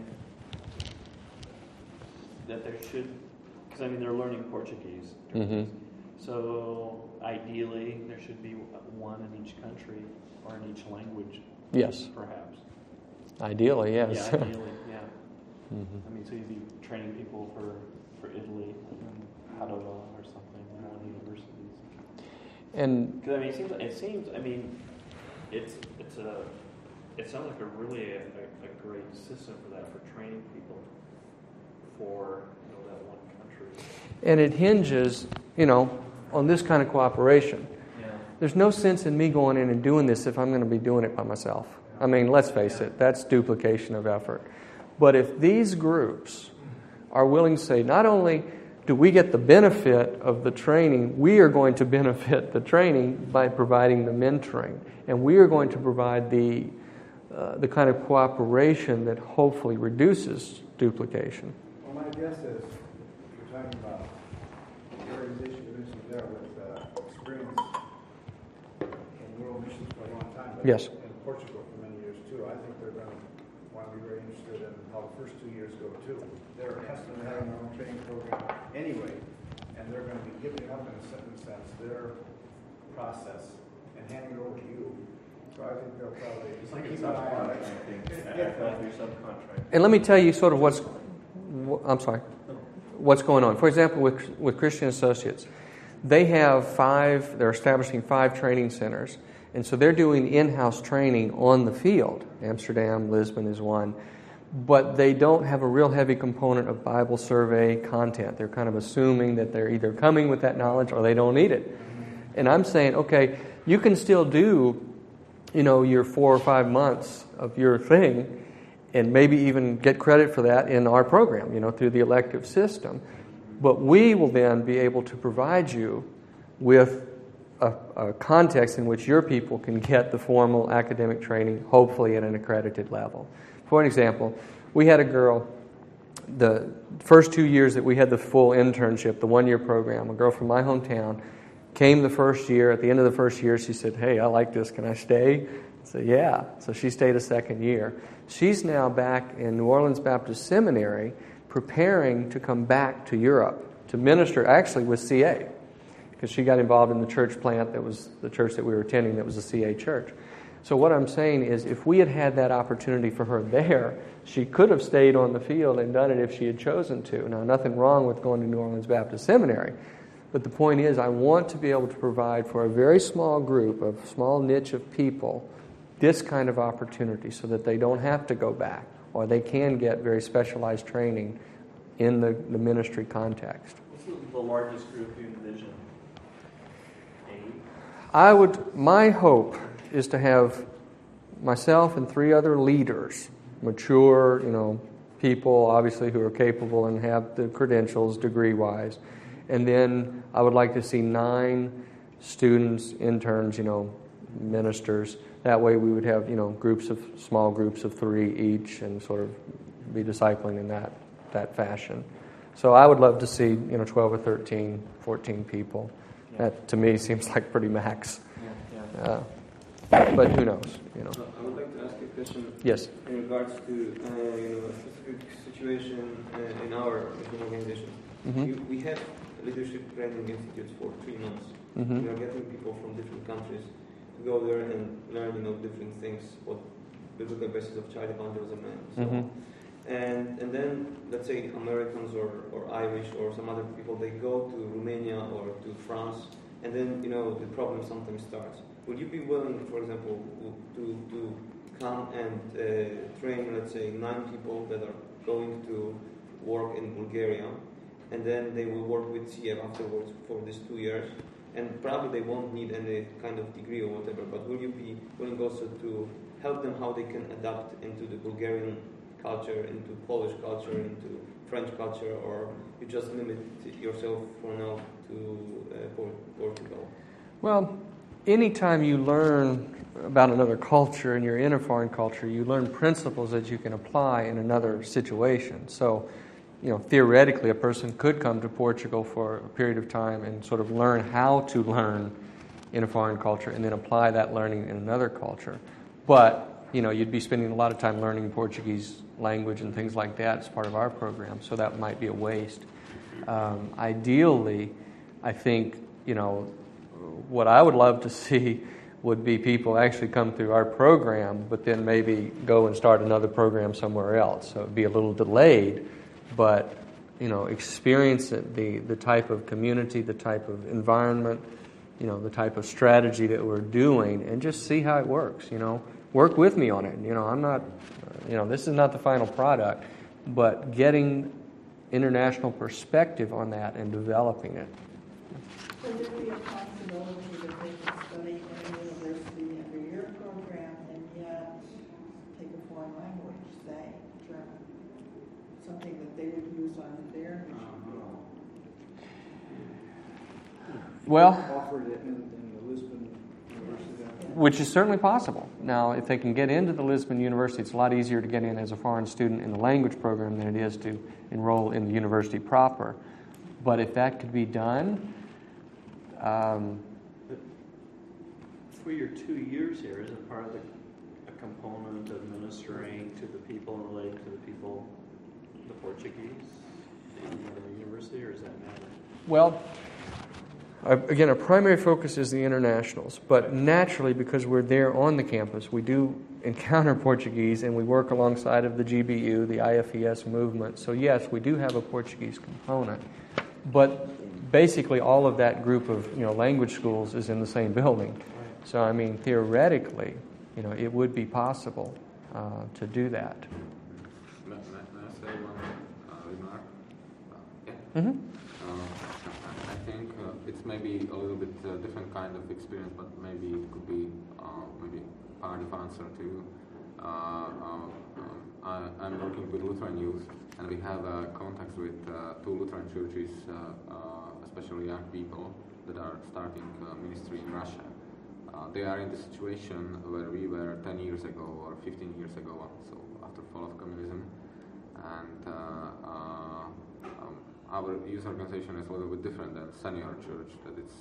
that there should, because I mean they're learning Portuguese, so ideally there should be one in each country or in each language.
Yes.
Perhaps.
Ideally, yes.
Yeah, ideally, yeah. I mean, so you'd be training people for Italy, Padova or something, one of the universities.
And
Because I mean, it seems. I mean, it sounds like a great system for that, for training people for that one country.
and it hinges, on this kind of cooperation.
Yeah.
There's no sense in me going in and doing this if I'm going to be doing it by myself. I mean, let's face it, that's duplication of effort. But if these groups are willing to say, not only do we get the benefit of the training, we are going to benefit the training by providing the mentoring. And we are going to provide the kind of cooperation that hopefully reduces duplication.
Well, my guess is, you're talking about the organization you mentioned there with experience in world missions for a long time, but
Yes.
in Portugal for many years too. I think they're going to want to be very interested in how the first 2 years go too. They're accustomed to having their own training program anyway, and they're going to be giving up in a certain sense their process and handing it over to you. So I think they'll probably
It's like a
keep an eye on it.
subcontract, I think. I feel like you're subcontract.
And let me tell you sort of what's going on. For example, with Christian Associates, they're establishing 5 training centers. And so they're doing in-house training on the field. Amsterdam, Lisbon is one. But they don't have a real heavy component of Bible survey content. They're kind of assuming that they're either coming with that knowledge or they don't need it. And I'm saying, okay, you can still do, your 4 or 5 months of your thing and maybe even get credit for that in our program, through the elective system. But we will then be able to provide you with a context in which your people can get the formal academic training, hopefully at an accredited level. For an example, we had a girl, the first 2 years that we had the full internship, the 1-year program, a girl from my hometown, came the first year. At the end of the first year, she said, "Hey, I like this. Can I stay?" I said, "Yeah." So she stayed a second year. She's now back in New Orleans Baptist Seminary preparing to come back to Europe to minister actually with CA, because she got involved in the church plant that was the church that we were attending that was a CA church. So what I'm saying is if we had had that opportunity for her there, she could have stayed on the field and done it if she had chosen to. Now, nothing wrong with going to New Orleans Baptist Seminary, but the point is I want to be able to provide for a very small group, a small niche of people, this kind of opportunity so that they don't have to go back, or they can get very specialized training in the ministry context.
What's the largest group you envision? 8?
My hope is to have myself and 3 other leaders, mature, people obviously who are capable and have the credentials degree-wise. And then I would like to see 9 students, interns, ministers. That way we would have, small groups of 3 each and sort of be discipling in that fashion. So I would love to see, 12 or 13, 14 people. Yeah. That to me seems like pretty max.
Yeah.
But who knows,
I would like to ask you a question.
Yes.
In regards to a specific situation in our mission organization.
Mm-hmm.
We have leadership training institutes for 3 months.
Mm-hmm.
We are getting people from different countries to go there and learn, different things, what biblical basis of child evangelism and so on. And then, let's say Americans or Irish or some other people, they go to Romania or to France, and then, the problem sometimes starts. Would you be willing, for example, to come and train, let's say, 9 people that are going to work in Bulgaria, and then they will work with CF afterwards for these 2 years, and probably they won't need any kind of degree or whatever, but will you be willing also to help them how they can adapt into the Bulgarian culture, into Polish culture, into French culture, or you just limit yourself for now to Portugal?
Well, anytime you learn about another culture and you're in a foreign culture, you learn principles that you can apply in another situation. So, theoretically, a person could come to Portugal for a period of time and sort of learn how to learn in a foreign culture and then apply that learning in another culture. But, you'd be spending a lot of time learning Portuguese language and things like that as part of our program, so that might be a waste. Ideally, I think, what I would love to see would be people actually come through our program, but then maybe go and start another program somewhere else. So it'd be a little delayed, but experience it, the type of community, the type of environment, the type of strategy that we're doing, and just see how it works. Work with me on it. I'm not, this is not the final product, but getting international perspective on that and developing it.
Would there be a possibility that they could study in a university under your program and yet take a foreign language, say German, something that they would use on their mission?
Well,
Offered it in the Lisbon University.
which is certainly possible. Now, if they can get into the Lisbon University, it's a lot easier to get in as a foreign student in the language program than it is to enroll in the university proper. But if that could be done,
For your 2 years here, isn't part of a component of ministering to the people and relating to the people, the Portuguese, in the university, or does that matter?
well, again, our primary focus is the internationals, but naturally, because we're there on the campus, we do encounter Portuguese, and we work alongside of the GBU, the IFES movement. So yes, we do have a Portuguese component, but basically all of that group of language schools is in the same building. So I mean, theoretically, it would be possible to do that.
May I say one remark?
Mm-hmm.
I think it's maybe a little bit different kind of experience, but maybe it could be maybe part of answer to you. I'm working with Lutheran youth, and we have contacts with 2 Lutheran churches, especially young people that are starting ministry in Russia. They are in the situation where we were 10 years ago or 15 years ago, so after fall of communism, and our youth organization is a little bit different than senior church. That it's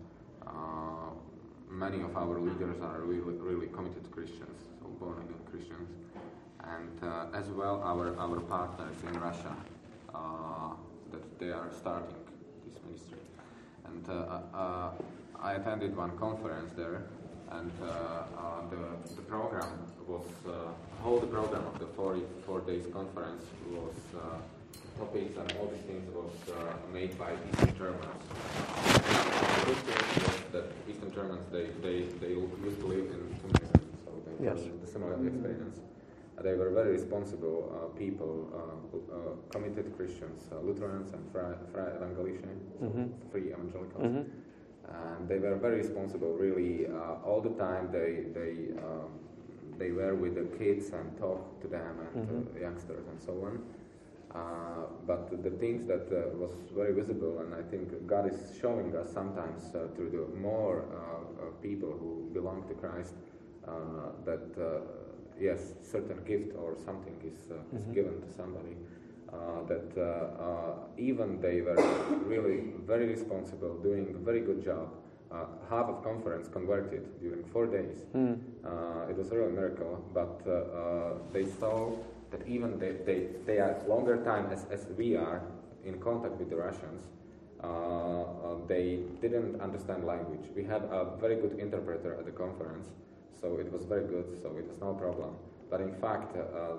many of our leaders are really committed Christians, so born again Christians, and as well our partners in Russia that they are starting this ministry. And I attended one conference there, and the program was the program of the 4 days conference was topics and all these things was made by Eastern Germans. The good thing was that Eastern Germans they used to live in communism, so they had the similar experience. They were very responsible people, committed Christians, Lutherans and Freie Evangelischen, free evangelicals. Mm-hmm. And they were very responsible, really, all the time. They were with the kids and talked to them and youngsters and so on. But the things that was very visible, and I think God is showing us sometimes through the more people who belong to Christ, that yes, certain gift or something is given to somebody. That even they were really very responsible, doing a very good job. Half of conference converted during 4 days. It was really a miracle, but they saw that even they are longer time as we are in contact with the Russians. They didn't understand language. We had a very good interpreter at the conference, so it was very good, so it was no problem. But in fact,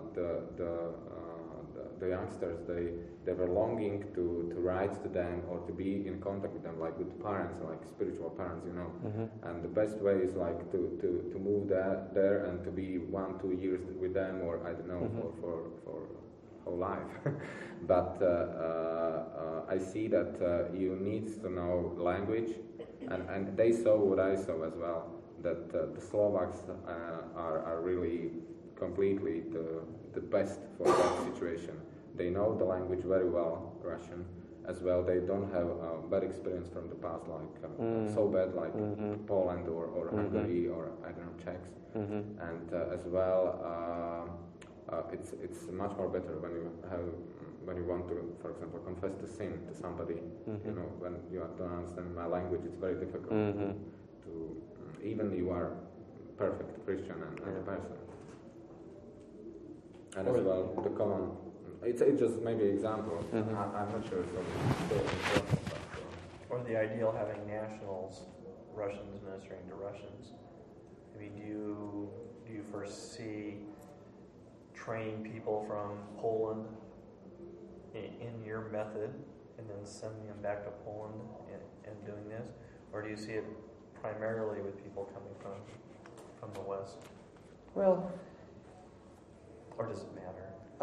the youngsters, they were longing to write to them or to be in contact with them, like with parents, like spiritual parents, And the best way is like to move there and to be 1-2 years with them, or I don't know, for whole life. But I see that you need to know language, and they saw what I saw as well, that the Slovaks are really completely the best for that situation. They know the language very well, Russian, as well. They don't have bad experience from the past, like so bad like Poland or Hungary or I don't know, Czechs. And as well, it's much more better when you want to, for example, confess the sin to somebody. When you don't understand my language, it's very difficult to even you are perfect Christian and a person. And as well, the common, it's just maybe example. I'm not sure it's so important.
Or the ideal having nationals, Russians ministering to Russians. I mean, do you foresee training people from Poland in your method and then sending them back to Poland and doing this? Or do you see it primarily with people coming from the West?
Well,
or does it matter?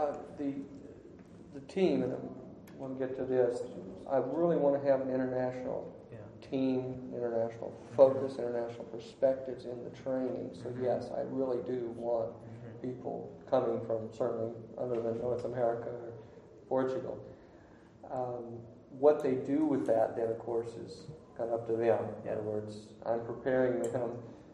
The team, and we'll get to this, I really want to have an international team, international focus, international perspectives in the training. So yes, I really do want people coming from certainly other than North America or Portugal. What they do with that then, of course, is kind of up to them. In other words, I'm preparing them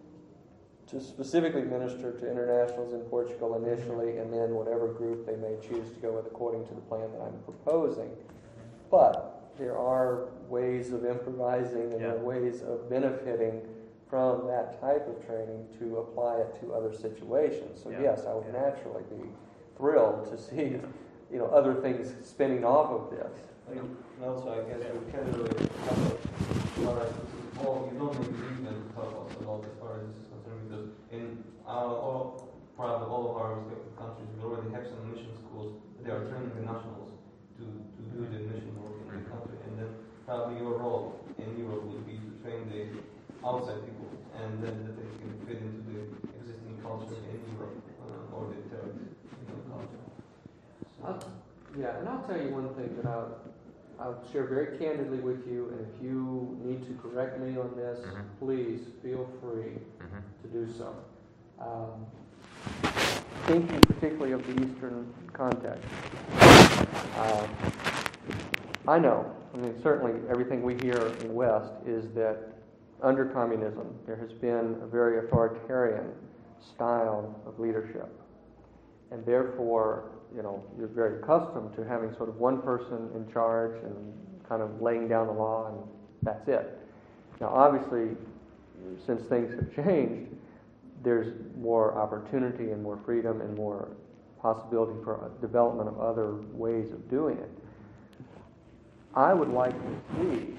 to specifically minister to internationals in Portugal initially, and then whatever group they may choose to go with according to the plan that I'm proposing. But there are ways of improvising and there are ways of benefiting from that type of training to apply it to other situations. So yes, I would naturally be thrilled to see other things spinning off of this.
And also, I guess we can't really cover as far as you don't make agreement to talk about as far as this is concerned, because in all of our respective countries, we already have some mission schools. They are training the nationals to do the mission work in the country, and then probably your role in Europe would be to train the outside people, and then that they can fit into the existing culture in Europe or the third culture.
And I'll tell you one thing that I'll share very candidly with you, and if you need to correct me on this, please feel free to do so. Thinking particularly of the Eastern context, I know, certainly everything we hear in the West is that under communism there has been a very authoritarian style of leadership. And therefore, you're very accustomed to having sort of one person in charge and kind of laying down the law, and that's it. Now, obviously, since things have changed, there's more opportunity and more freedom and more possibility for development of other ways of doing it. I would like to see,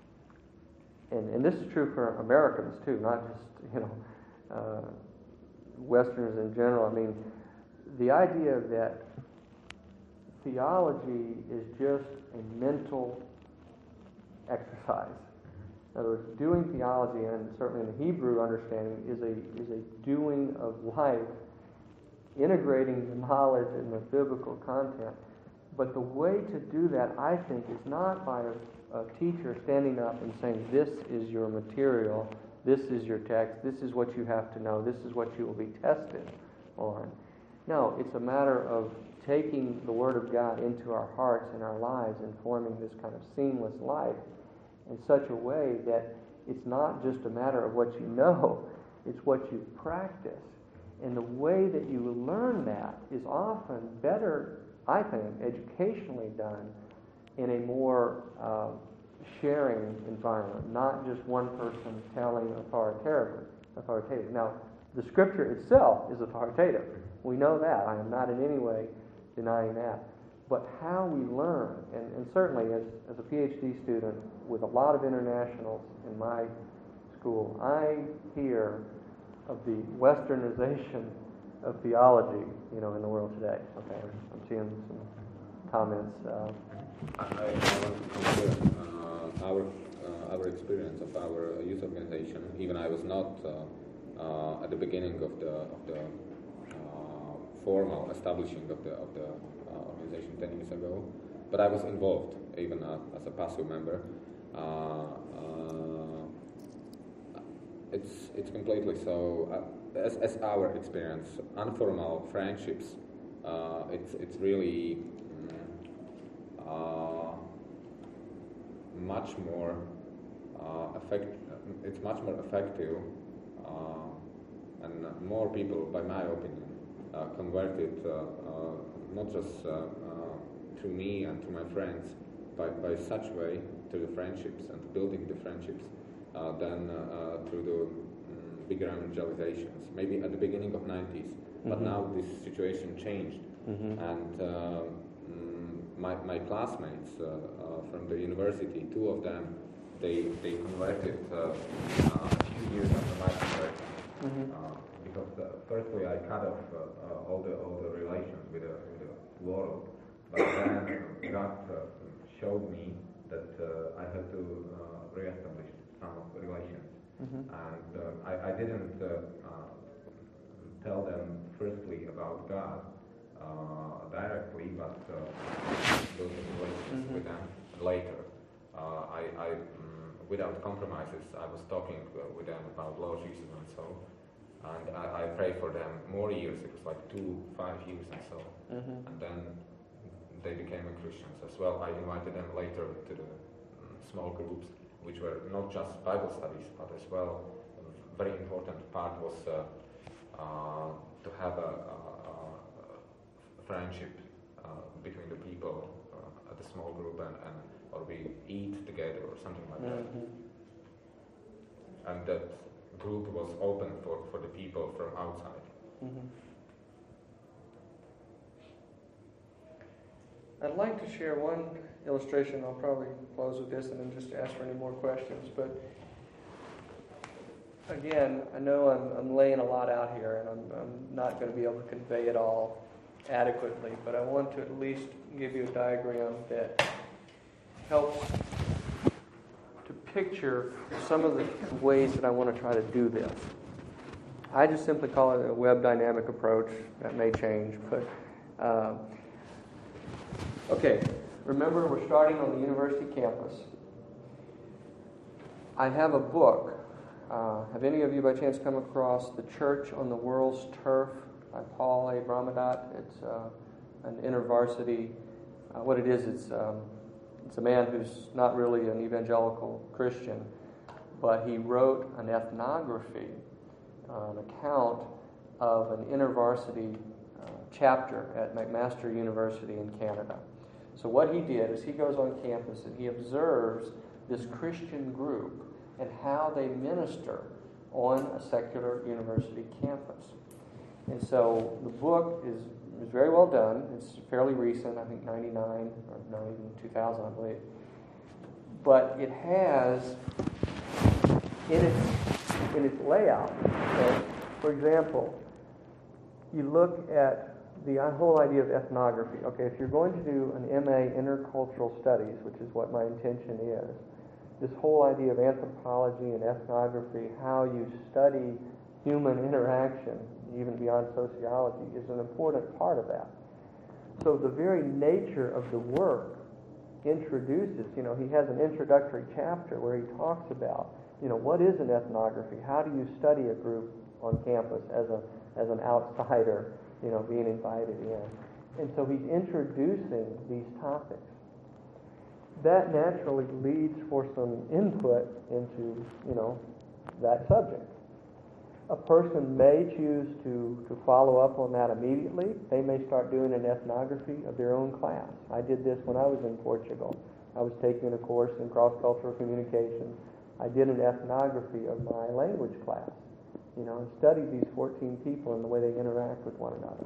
and this is true for Americans too, not just, Westerners in general. The idea that theology is just a mental exercise. In other words, doing theology, and certainly in the Hebrew understanding, is a doing of life, integrating the knowledge and the biblical content. But the way to do that, I think, is not by a teacher standing up and saying, this is your material, this is your text, this is what you have to know, this is what you will be tested on. No, it's a matter of taking the Word of God into our hearts and our lives and forming this kind of seamless life in such a way that it's not just a matter of what you know, it's what you practice. And the way that you learn that is often better, I think, educationally done in a more sharing environment, not just one person telling authoritative. Now, the Scripture itself is authoritative. We know that. I am not in any way denying that. But how we learn, and certainly as a PhD student with a lot of internationals in my school, I hear of the westernization of theology, in the world today. Okay, I'm seeing some comments.
I want to compare our experience of our youth organization. Even I was not at the beginning of the formal establishing of the organization 10 years ago, but I was involved even as a passive member. It's completely so. As our experience, informal friendships, it's really much more It's much more effective, and more people, by my opinion, converted not just to me and to my friends, by such way to the friendships and building the friendships than through the bigger evangelizations. Maybe at the beginning of 90s, but now this situation changed, and my classmates from the university, two of them, they converted a few years after my conversion. Because firstly I cut off all the relations with the world, but then God showed me that I had to reestablish some of the relations, and I didn't tell them firstly about God directly, but build relations with them later. I without compromises, I was talking with them about Lord Jesus and so. And I prayed for them more years. It was like 5 years and so. And then they became Christians as well. I invited them later to the small groups, which were not just Bible studies, but as well a very important part was to have a friendship between the people at the small group, and or we eat together or something like that. And that group was open for the people from outside.
I'd like to share one illustration. I'll probably close with this and then just ask for any more questions. But again, I know I'm laying a lot out here, and I'm not going to be able to convey it all adequately, but I want to at least give you a diagram that helps to picture some of the ways that I want to try to do this. I just simply call it a web dynamic approach. That may change, but okay. Remember, we're starting on the university campus. I have a book. Have any of you by chance come across The Church on the World's Turf by Paul A. Brahmadat? It's an intervarsity. What it is, it's a man who's not really an evangelical Christian, but he wrote an ethnography, an account of an intervarsity chapter at McMaster University in Canada. So what he did is he goes on campus and he observes this Christian group and how they minister on a secular university campus. And so the book is very well done. It's fairly recent, I think 99 or not even 2000, I believe. But it has in its layout, okay, for example, you look at the whole idea of ethnography. Okay, if you're going to do an MA intercultural studies, which is what my intention is, this whole idea of anthropology and ethnography, how you study human interaction, even beyond sociology, is an important part of that. So the very nature of the work introduces, he has an introductory chapter where he talks about, what is an ethnography? How do you study a group on campus as an outsider, being invited in? And so he's introducing these topics. That naturally leads for some input into, that subject. A person may choose to follow up on that immediately. They may start doing an ethnography of their own class. I did this when I was in Portugal. I was taking a course in cross-cultural communication. I did an ethnography of my language class, and studied these 14 people and the way they interact with one another.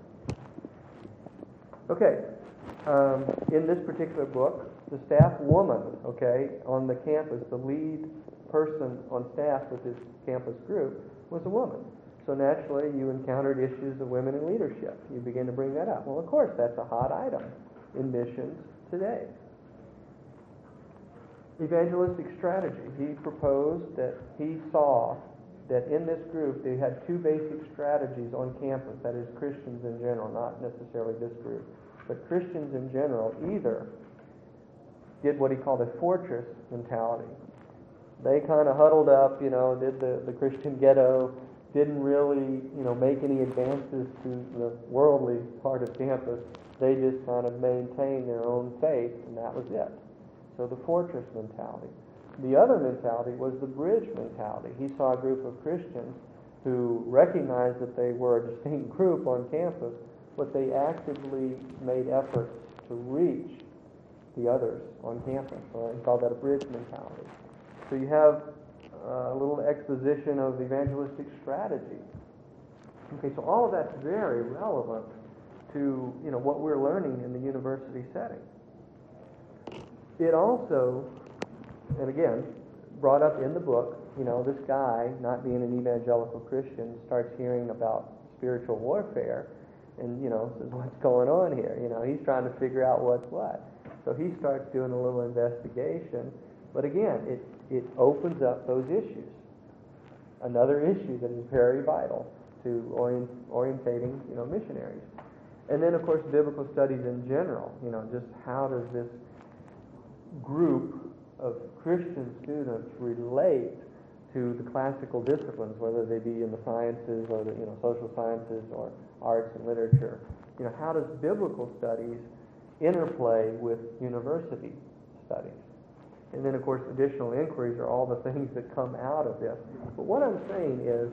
Okay, in this particular book, the staff woman, on the campus, the lead person on staff with this campus group was a woman. So naturally, you encountered issues of women in leadership. You begin to bring that up. Well, of course, that's a hot item in missions today. Evangelistic strategy. He proposed that he saw that in this group they had two basic strategies on campus, that is Christians in general, not necessarily this group, but Christians in general either did what he called a fortress mentality. They kind of huddled up, did the Christian ghetto, didn't really, make any advances to the worldly part of campus. They just kind of maintained their own faith, and that was it. So the fortress mentality. The other mentality was the bridge mentality. He saw a group of Christians who recognized that they were a distinct group on campus, but they actively made efforts to reach the others on campus. So he called that a bridge mentality. So you have exposition of evangelistic strategy. Okay, so all of that's very relevant to what we're learning in the university setting. It also, and again, brought up in the book, this guy, not being an evangelical Christian, starts hearing about spiritual warfare and, says, what's going on here? He's trying to figure out what's what. So he starts doing a little investigation. But again, it opens up those issues. Another issue that is very vital to orientating, missionaries. And then, of course, biblical studies in general. Just how does this group of Christian students relate to the classical disciplines, whether they be in the sciences or the social sciences or arts and literature? How does biblical studies interplay with university studies? And then, of course, additional inquiries are all the things that come out of this. But what I'm saying is,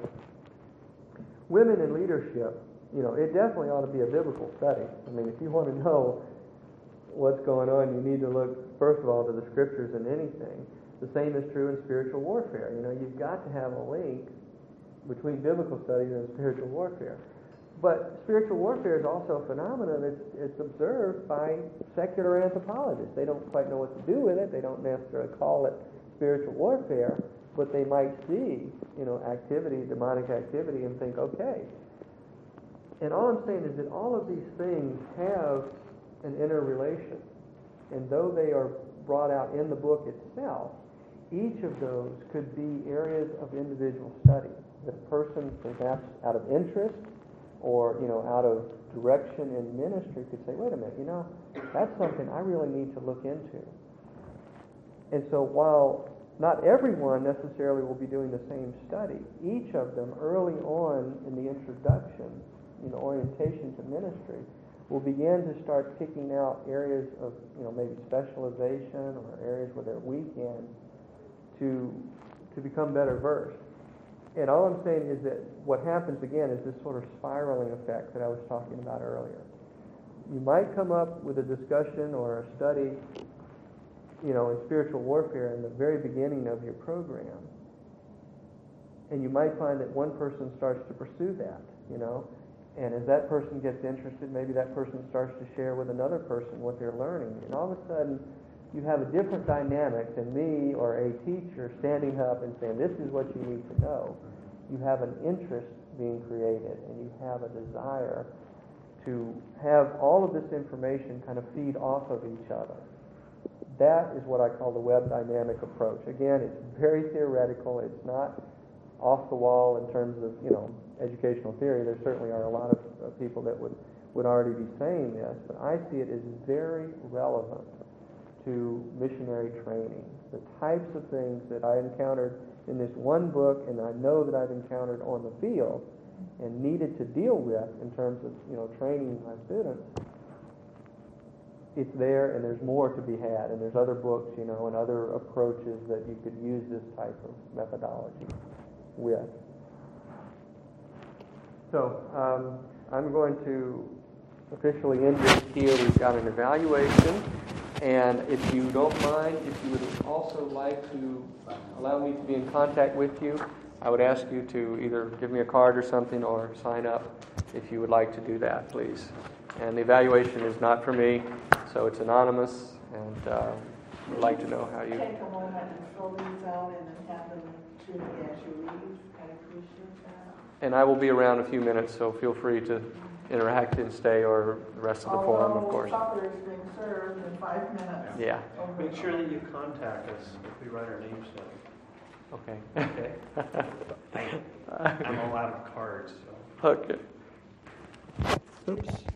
women in leadership, it definitely ought to be a biblical study. I mean, if you want to know what's going on, you need to look, first of all, to the scriptures and anything. The same is true in spiritual warfare. You've got to have a link between biblical studies and spiritual warfare. But spiritual warfare is also a phenomenon that's observed by secular anthropologists. They don't quite know what to do with it. They don't necessarily call it spiritual warfare, but they might see, activity, demonic activity, and think, okay. And all I'm saying is that all of these things have an interrelation. And though they are brought out in the book itself, each of those could be areas of individual study. The person, perhaps out of interest or, out of direction in ministry, could say, wait a minute, that's something I really need to look into. And so while not everyone necessarily will be doing the same study, each of them early on in the introduction, orientation to ministry, will begin to start picking out areas of, maybe specialization or areas where they're weak in to become better versed. And all I'm saying is that what happens again is this sort of spiraling effect that I was talking about earlier. You might come up with a discussion or a study, in spiritual warfare in the very beginning of your program. And you might find that one person starts to pursue that, And as that person gets interested, maybe that person starts to share with another person what they're learning. And all of a sudden, you have a different dynamic than me or a teacher standing up and saying, this is what you need to know. You have an interest being created, and you have a desire to have all of this information kind of feed off of each other. That is what I call the web dynamic approach. Again, it's very theoretical. It's not off the wall in terms of, educational theory. There certainly are a lot of people that would already be saying this, but I see it as very relevant to missionary training. The types of things that I encountered in this one book, and I know that I've encountered on the field and needed to deal with in terms of, training my students, it's there, and there's more to be had, and there's other books, and other approaches that you could use this type of methodology with. So I'm going to officially end this here. We've got an evaluation, and if you don't mind, if you would also like to allow me to be in contact with you, I would ask you to either give me a card or something or sign up if you would like to do that, please. And the evaluation is not for me, so it's anonymous, and I'd like to know how you...
Take a moment and fill these out and then have them to me as you leave. I appreciate that.
And I will be around a few minutes, so feel free to interact and stay, or the rest of the forum, of course.
Supper is being served in 5 minutes.
Yeah.
Make sure that you contact us if we write our names down.
Okay.
Okay. I'm all out of cards. So.
Okay. Oops.